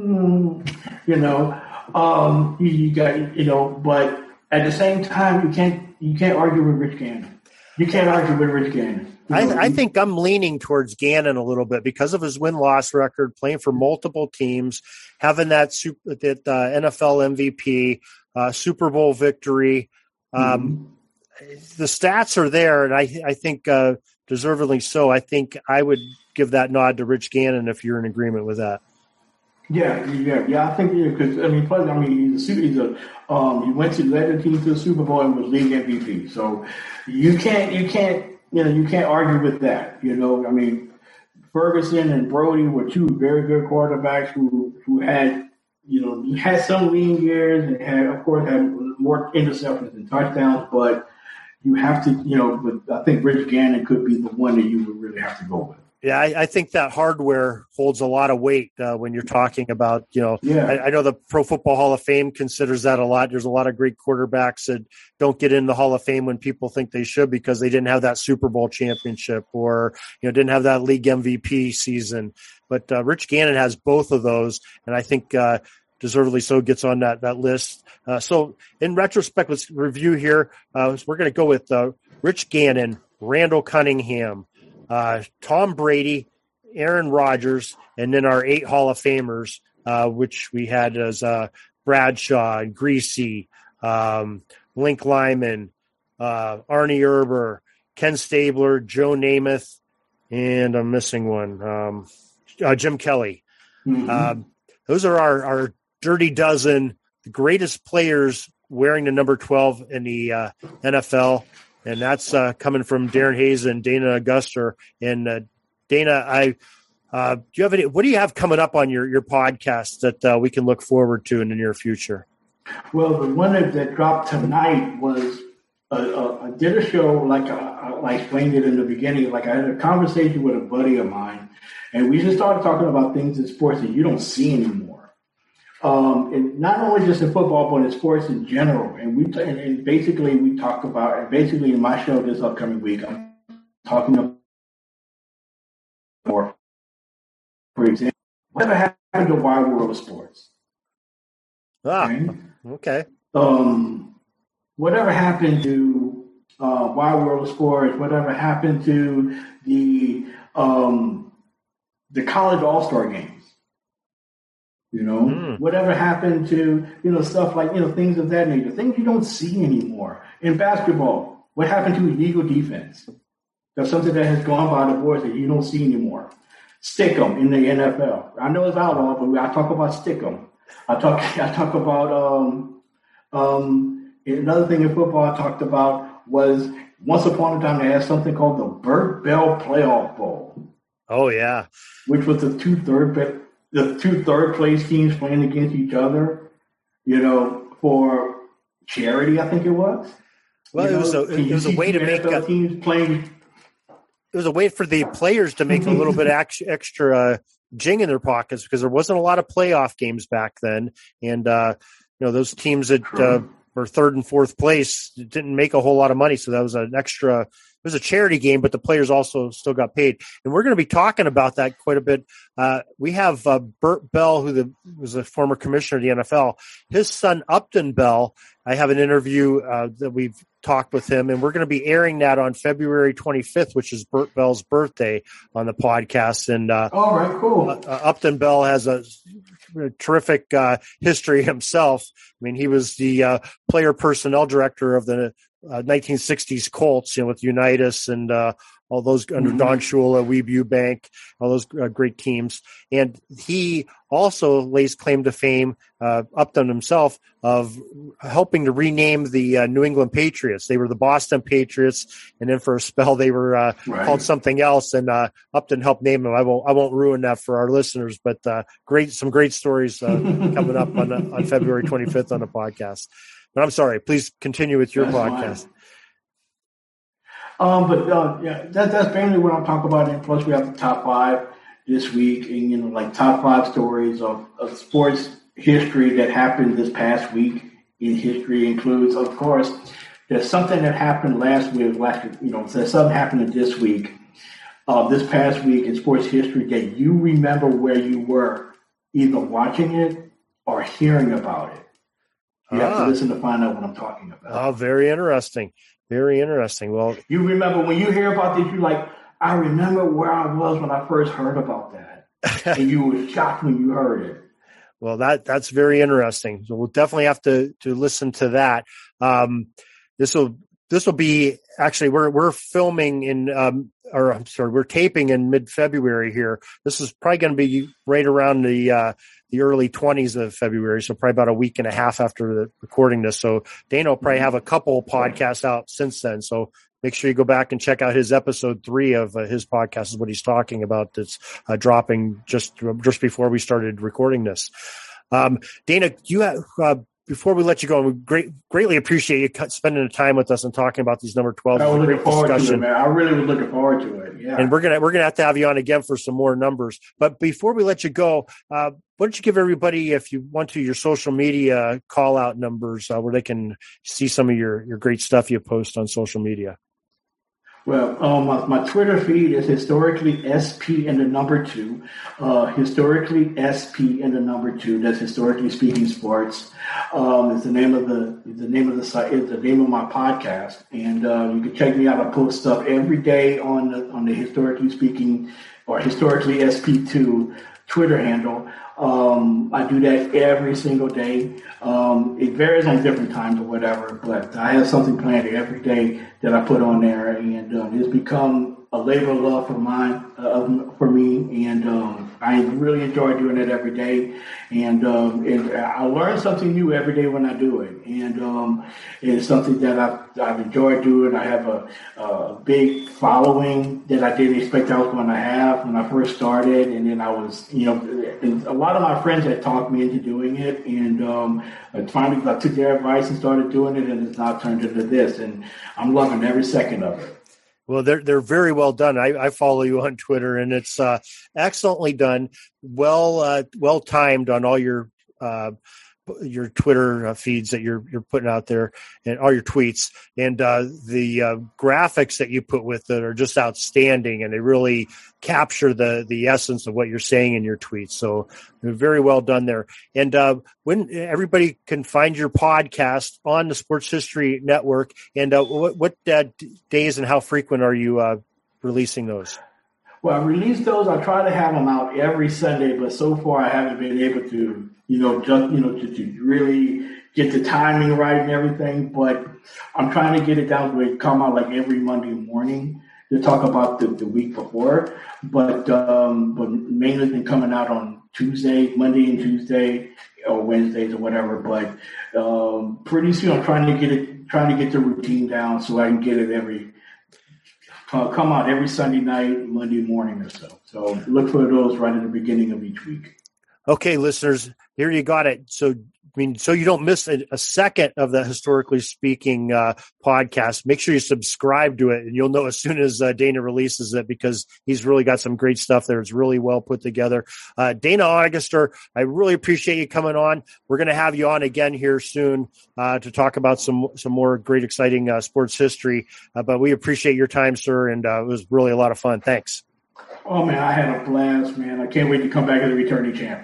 mm, you know, um, you, you got, you know, but at the same time, you can't you can't argue with Rich Gannon. You can't argue with Rich Gannon. I, I think I'm leaning towards Gannon a little bit because of his win-loss record, playing for multiple teams, having that super, that uh, N F L M V P, uh, Super Bowl victory. Um, mm-hmm. The stats are there, and I, I think uh, deservedly so. I think I would give that nod to Rich Gannon if you're in agreement with that. Yeah, yeah, yeah. I think because yeah, I mean, plus, I mean, he's a, he's a um, he went to led the team to the Super Bowl and was league M V P. So you can't, you can't. You know, you can't argue with that. You know, I mean, Ferguson and Brodie were two very good quarterbacks who who had, you know, had some lean years and had, of course, had more interceptions and touchdowns. But you have to, you know, but I think Rich Gannon could be the one that you would really have to go with. Yeah, I, I think that hardware holds a lot of weight uh, when you're talking about, you know, yeah. I, I know the Pro Football Hall of Fame considers that a lot. There's a lot of great quarterbacks that don't get in the Hall of Fame when people think they should because they didn't have that Super Bowl championship or, you know, didn't have that league M V P season. But uh, Rich Gannon has both of those, and I think uh, deservedly so gets on that, that list. Uh, so in retrospect, let's review here. Uh, so we're going to go with uh, Rich Gannon, Randall Cunningham, Uh, Tom Brady, Aaron Rodgers, and then our eight Hall of Famers, uh, which we had as uh, Bradshaw and Greasy, um, Link Lyman, uh, Arnie Erber, Ken Stabler, Joe Namath, and I'm missing one, um, uh, Jim Kelly. Mm-hmm. Um, those are our, our dirty dozen, the greatest players wearing the number twelve in the uh, N F L. And that's uh, coming from Darren Hayes and Dana Auguster. And uh, Dana, I uh, do you have any? What do you have coming up on your your podcast that uh, we can look forward to in the near future? Well, the one that, that dropped tonight was uh, uh, I did a show like I, I explained it in the beginning. Like I had a conversation with a buddy of mine, and we just started talking about things in sports that you don't see anymore. Um, and not only just in football, but in sports in general. And we t- and, and basically we talk about, and basically in my show this upcoming week, I'm talking about, for, for example, whatever happened to Wide World of Sports? Ah, okay. okay. Um, whatever happened to uh, Wide World of Sports? Whatever happened to the um, the college All-Star games? You know, mm. whatever happened to, you know, stuff like, you know, things of that nature, things you don't see anymore. In basketball, what happened to illegal defense? That's something that has gone by the boards that you don't see anymore. Stick 'em in the N F L. I know it's outlaw, but I talk about stick 'em. I talk, I talk about, um, um, another thing in football I talked about was once upon a time they had something called the Burt Bell Playoff Bowl. Oh, yeah. Which was the two third best. The two third place teams playing against each other, you know, for charity, I think it was. Well, you it know, was a it was a way to make a, teams playing. It was a way for the players to make a little bit extra uh, jing in their pockets because there wasn't a lot of playoff games back then, and uh, you know those teams that uh, were third and fourth place didn't make a whole lot of money, so that was an extra. It was a charity game, but the players also still got paid. And we're going to be talking about that quite a bit. Uh, we have uh, Burt Bell, who the, was a former commissioner of the N F L. His son, Upton Bell, I have an interview uh, that we've talked with him, and we're going to be airing that on February twenty-fifth, which is Burt Bell's birthday on the podcast. And uh, all right, cool. Uh, Upton Bell has a, a terrific uh, history himself. I mean, he was the uh, player personnel director of the Uh, nineteen sixties Colts, you know, with Unitas and uh, all those under Don Shula, Weeb Eubank, all those uh, great teams. And he also lays claim to fame, uh, Upton himself, of helping to rename the uh, New England Patriots. They were the Boston Patriots, and then for a spell they were uh, right. called something else. And uh, Upton helped name them. I won't, I won't ruin that for our listeners, but uh, great, some great stories uh, coming up on uh, on February twenty-fifth on the podcast. But I'm sorry. Please continue with your that's podcast. Um, but uh, yeah, that, that's mainly what I'm talking about. And plus, we have the top five this week, and you know, like top five stories of, of sports history that happened this past week. In history includes, of course, there's something that happened last week. Last, you know, there's something happened this week, uh, this past week in sports history that you remember where you were, either watching it or hearing about it. You have ah. to listen to find out what I'm talking about. Oh, very interesting. Very interesting. Well, you remember when you hear about this, you're like, I remember where I was when I first heard about that. And you were shocked when you heard it. Well, that that's very interesting. So we'll definitely have to to listen to that. Um, this will this will be actually we're we're filming in um, or I'm sorry, we're taping in mid-February here. This is probably going to be right around the uh, the early twenties of February, so probably about a week and a half after the recording this. So Dana will probably have a couple podcasts out since then. So make sure you go back and check out his episode three of uh, his podcast, is what he's talking about. That's uh, dropping just just before we started recording this. Um, Dana, you have, uh, before we let you go, we great, greatly appreciate you spending the time with us and talking about these number twelve. I was looking forward discussion. to it, man. I really was looking forward to it. Yeah. And we're gonna we're gonna have to have you on again for some more numbers. But before we let you go, uh, why don't you give everybody, if you want to, your social media call out numbers uh, where they can see some of your your great stuff you post on social media. Well, um, my, my Twitter feed is historically S P and the number two. Uh, historically S P and the number two. That's Historically Speaking Sports. Um, it's the name of the the name of the site. It's the name of my podcast, and uh, you can check me out. I post stuff every day on the on the Historically Speaking or Historically S P two Twitter handle. Um, I do that every single day. Um, it varies on different times or whatever, but I have something planned every day that I put on there, and um, it's become a labor of love for mine, uh, for me, and um, I really enjoy doing it every day. And, um, and I learn something new every day when I do it, and um, it's something that I've, I've enjoyed doing. I have a, a big following that I didn't expect I was going to have when I first started, and then I was, you know, a lot of my friends had talked me into doing it, and um, I finally I took their advice and started doing it, and it's now turned into this, and I'm loving every second of it. Well, they're they're very well done. I, I follow you on Twitter, and it's uh, excellently done, well uh, well timed on all your uh, your Twitter uh, feeds that you're you're putting out there, and all your tweets, and uh, the uh, graphics that you put with it are just outstanding, and they really capture the the essence of what you're saying in your tweets. So they're very well done there. And uh, when everybody can find your podcast on the Sports History Network, and uh, what, what uh, days and how frequent are you uh, releasing those? Well, I release those. I try to have them out every Sunday, but so far I haven't been able to, you know, just, you know, to, to really get the timing right and everything. But I'm trying to get it down to it come out like every Monday morning to talk about the, the week before. But um, but mainly been coming out on Tuesday, Monday and Tuesday, or Wednesdays or whatever. But um, pretty soon I'm trying to get it, trying to get the routine down so I can get it every. Uh, come out every Sunday night, Monday morning or so. So look for those right at the beginning of each week. Okay, listeners, here you got it. So, I mean, so you don't miss a, a second of the Historically Speaking uh, podcast. Make sure you subscribe to it, and you'll know as soon as uh, Dana releases it, because he's really got some great stuff there. It's really well put together. Uh, Dana Auguster, I really appreciate you coming on. We're going to have you on again here soon uh, to talk about some some more great, exciting uh, sports history. Uh, but we appreciate your time, sir, and uh, it was really a lot of fun. Thanks. Oh, man, I had a blast, man. I can't wait to come back as a returning champion.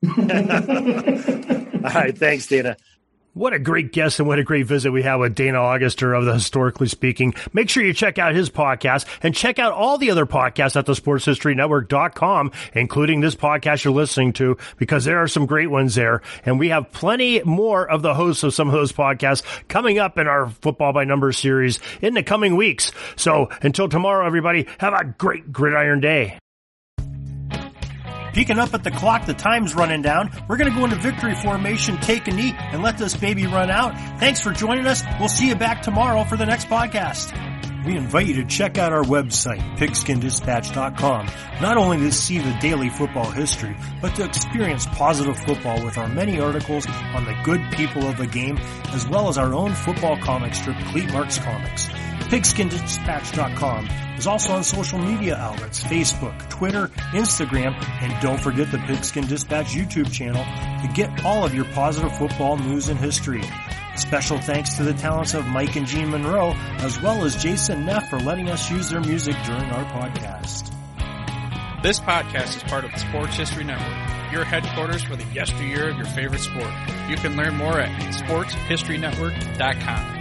All right. Thanks, Dana. What a great guest and what a great visit we had with Dana Auguster of the Historically Speaking. Make sure you check out his podcast and check out all the other podcasts at the sports history network dot com, including this podcast you're listening to, because there are some great ones there. And we have plenty more of the hosts of some of those podcasts coming up in our Football by Numbers series in the coming weeks. So until tomorrow, everybody, have a great gridiron day. Peeking up at the clock, the time's running down. We're going to go into victory formation, take a knee, and let this baby run out. Thanks for joining us. We'll see you back tomorrow for the next podcast. We invite you to check out our website, pigskin dispatch dot com, not only to see the daily football history, but to experience positive football with our many articles on the good people of the game, as well as our own football comic strip, Cleat Marks Comics. pigskin dispatch dot com is also on social media outlets, Facebook, Twitter, Instagram, and don't forget the Pigskin Dispatch YouTube channel to get all of your positive football news and history. Special thanks to the talents of Mike and Gene Monroe, as well as Jason Neff for letting us use their music during our podcast. This podcast is part of the Sports History Network, your headquarters for the yesteryear of your favorite sport. You can learn more at sports history network dot com.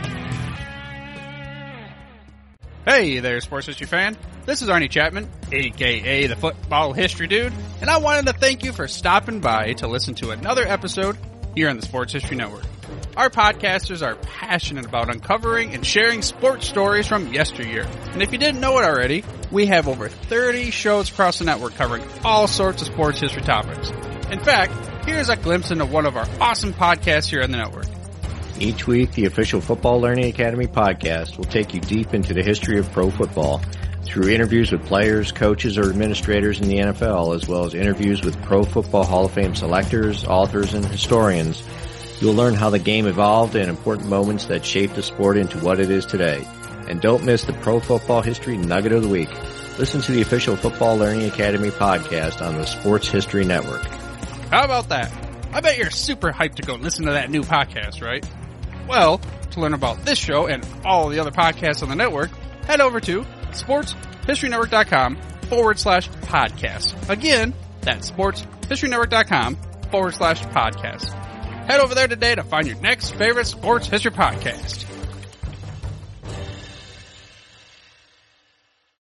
Hey there, sports history fan. This is Arnie Chapman, aka the Football History Dude, and I wanted to thank you for stopping by to listen to another episode here on the Sports History Network. Our podcasters are passionate about uncovering and sharing sports stories from yesteryear. And if you didn't know it already, we have over thirty shows across the network covering all sorts of sports history topics. In fact, here's a glimpse into one of our awesome podcasts here on the network. Each week, the official Football Learning Academy podcast will take you deep into the history of pro football through interviews with players, coaches, or administrators in the N F L, as well as interviews with Pro Football Hall of Fame selectors, authors, and historians. You'll learn how the game evolved and important moments that shaped the sport into what it is today. And don't miss the Pro Football History Nugget of the Week. Listen to the official Football Learning Academy podcast on the Sports History Network. How about that? I bet you're super hyped to go listen to that new podcast, right? Well, to learn about this show and all the other podcasts on the network, head over to sports history network dot com forward slash podcast. Again, that's sports history network dot com forward slash podcast. Head over there today to find your next favorite sports history podcast.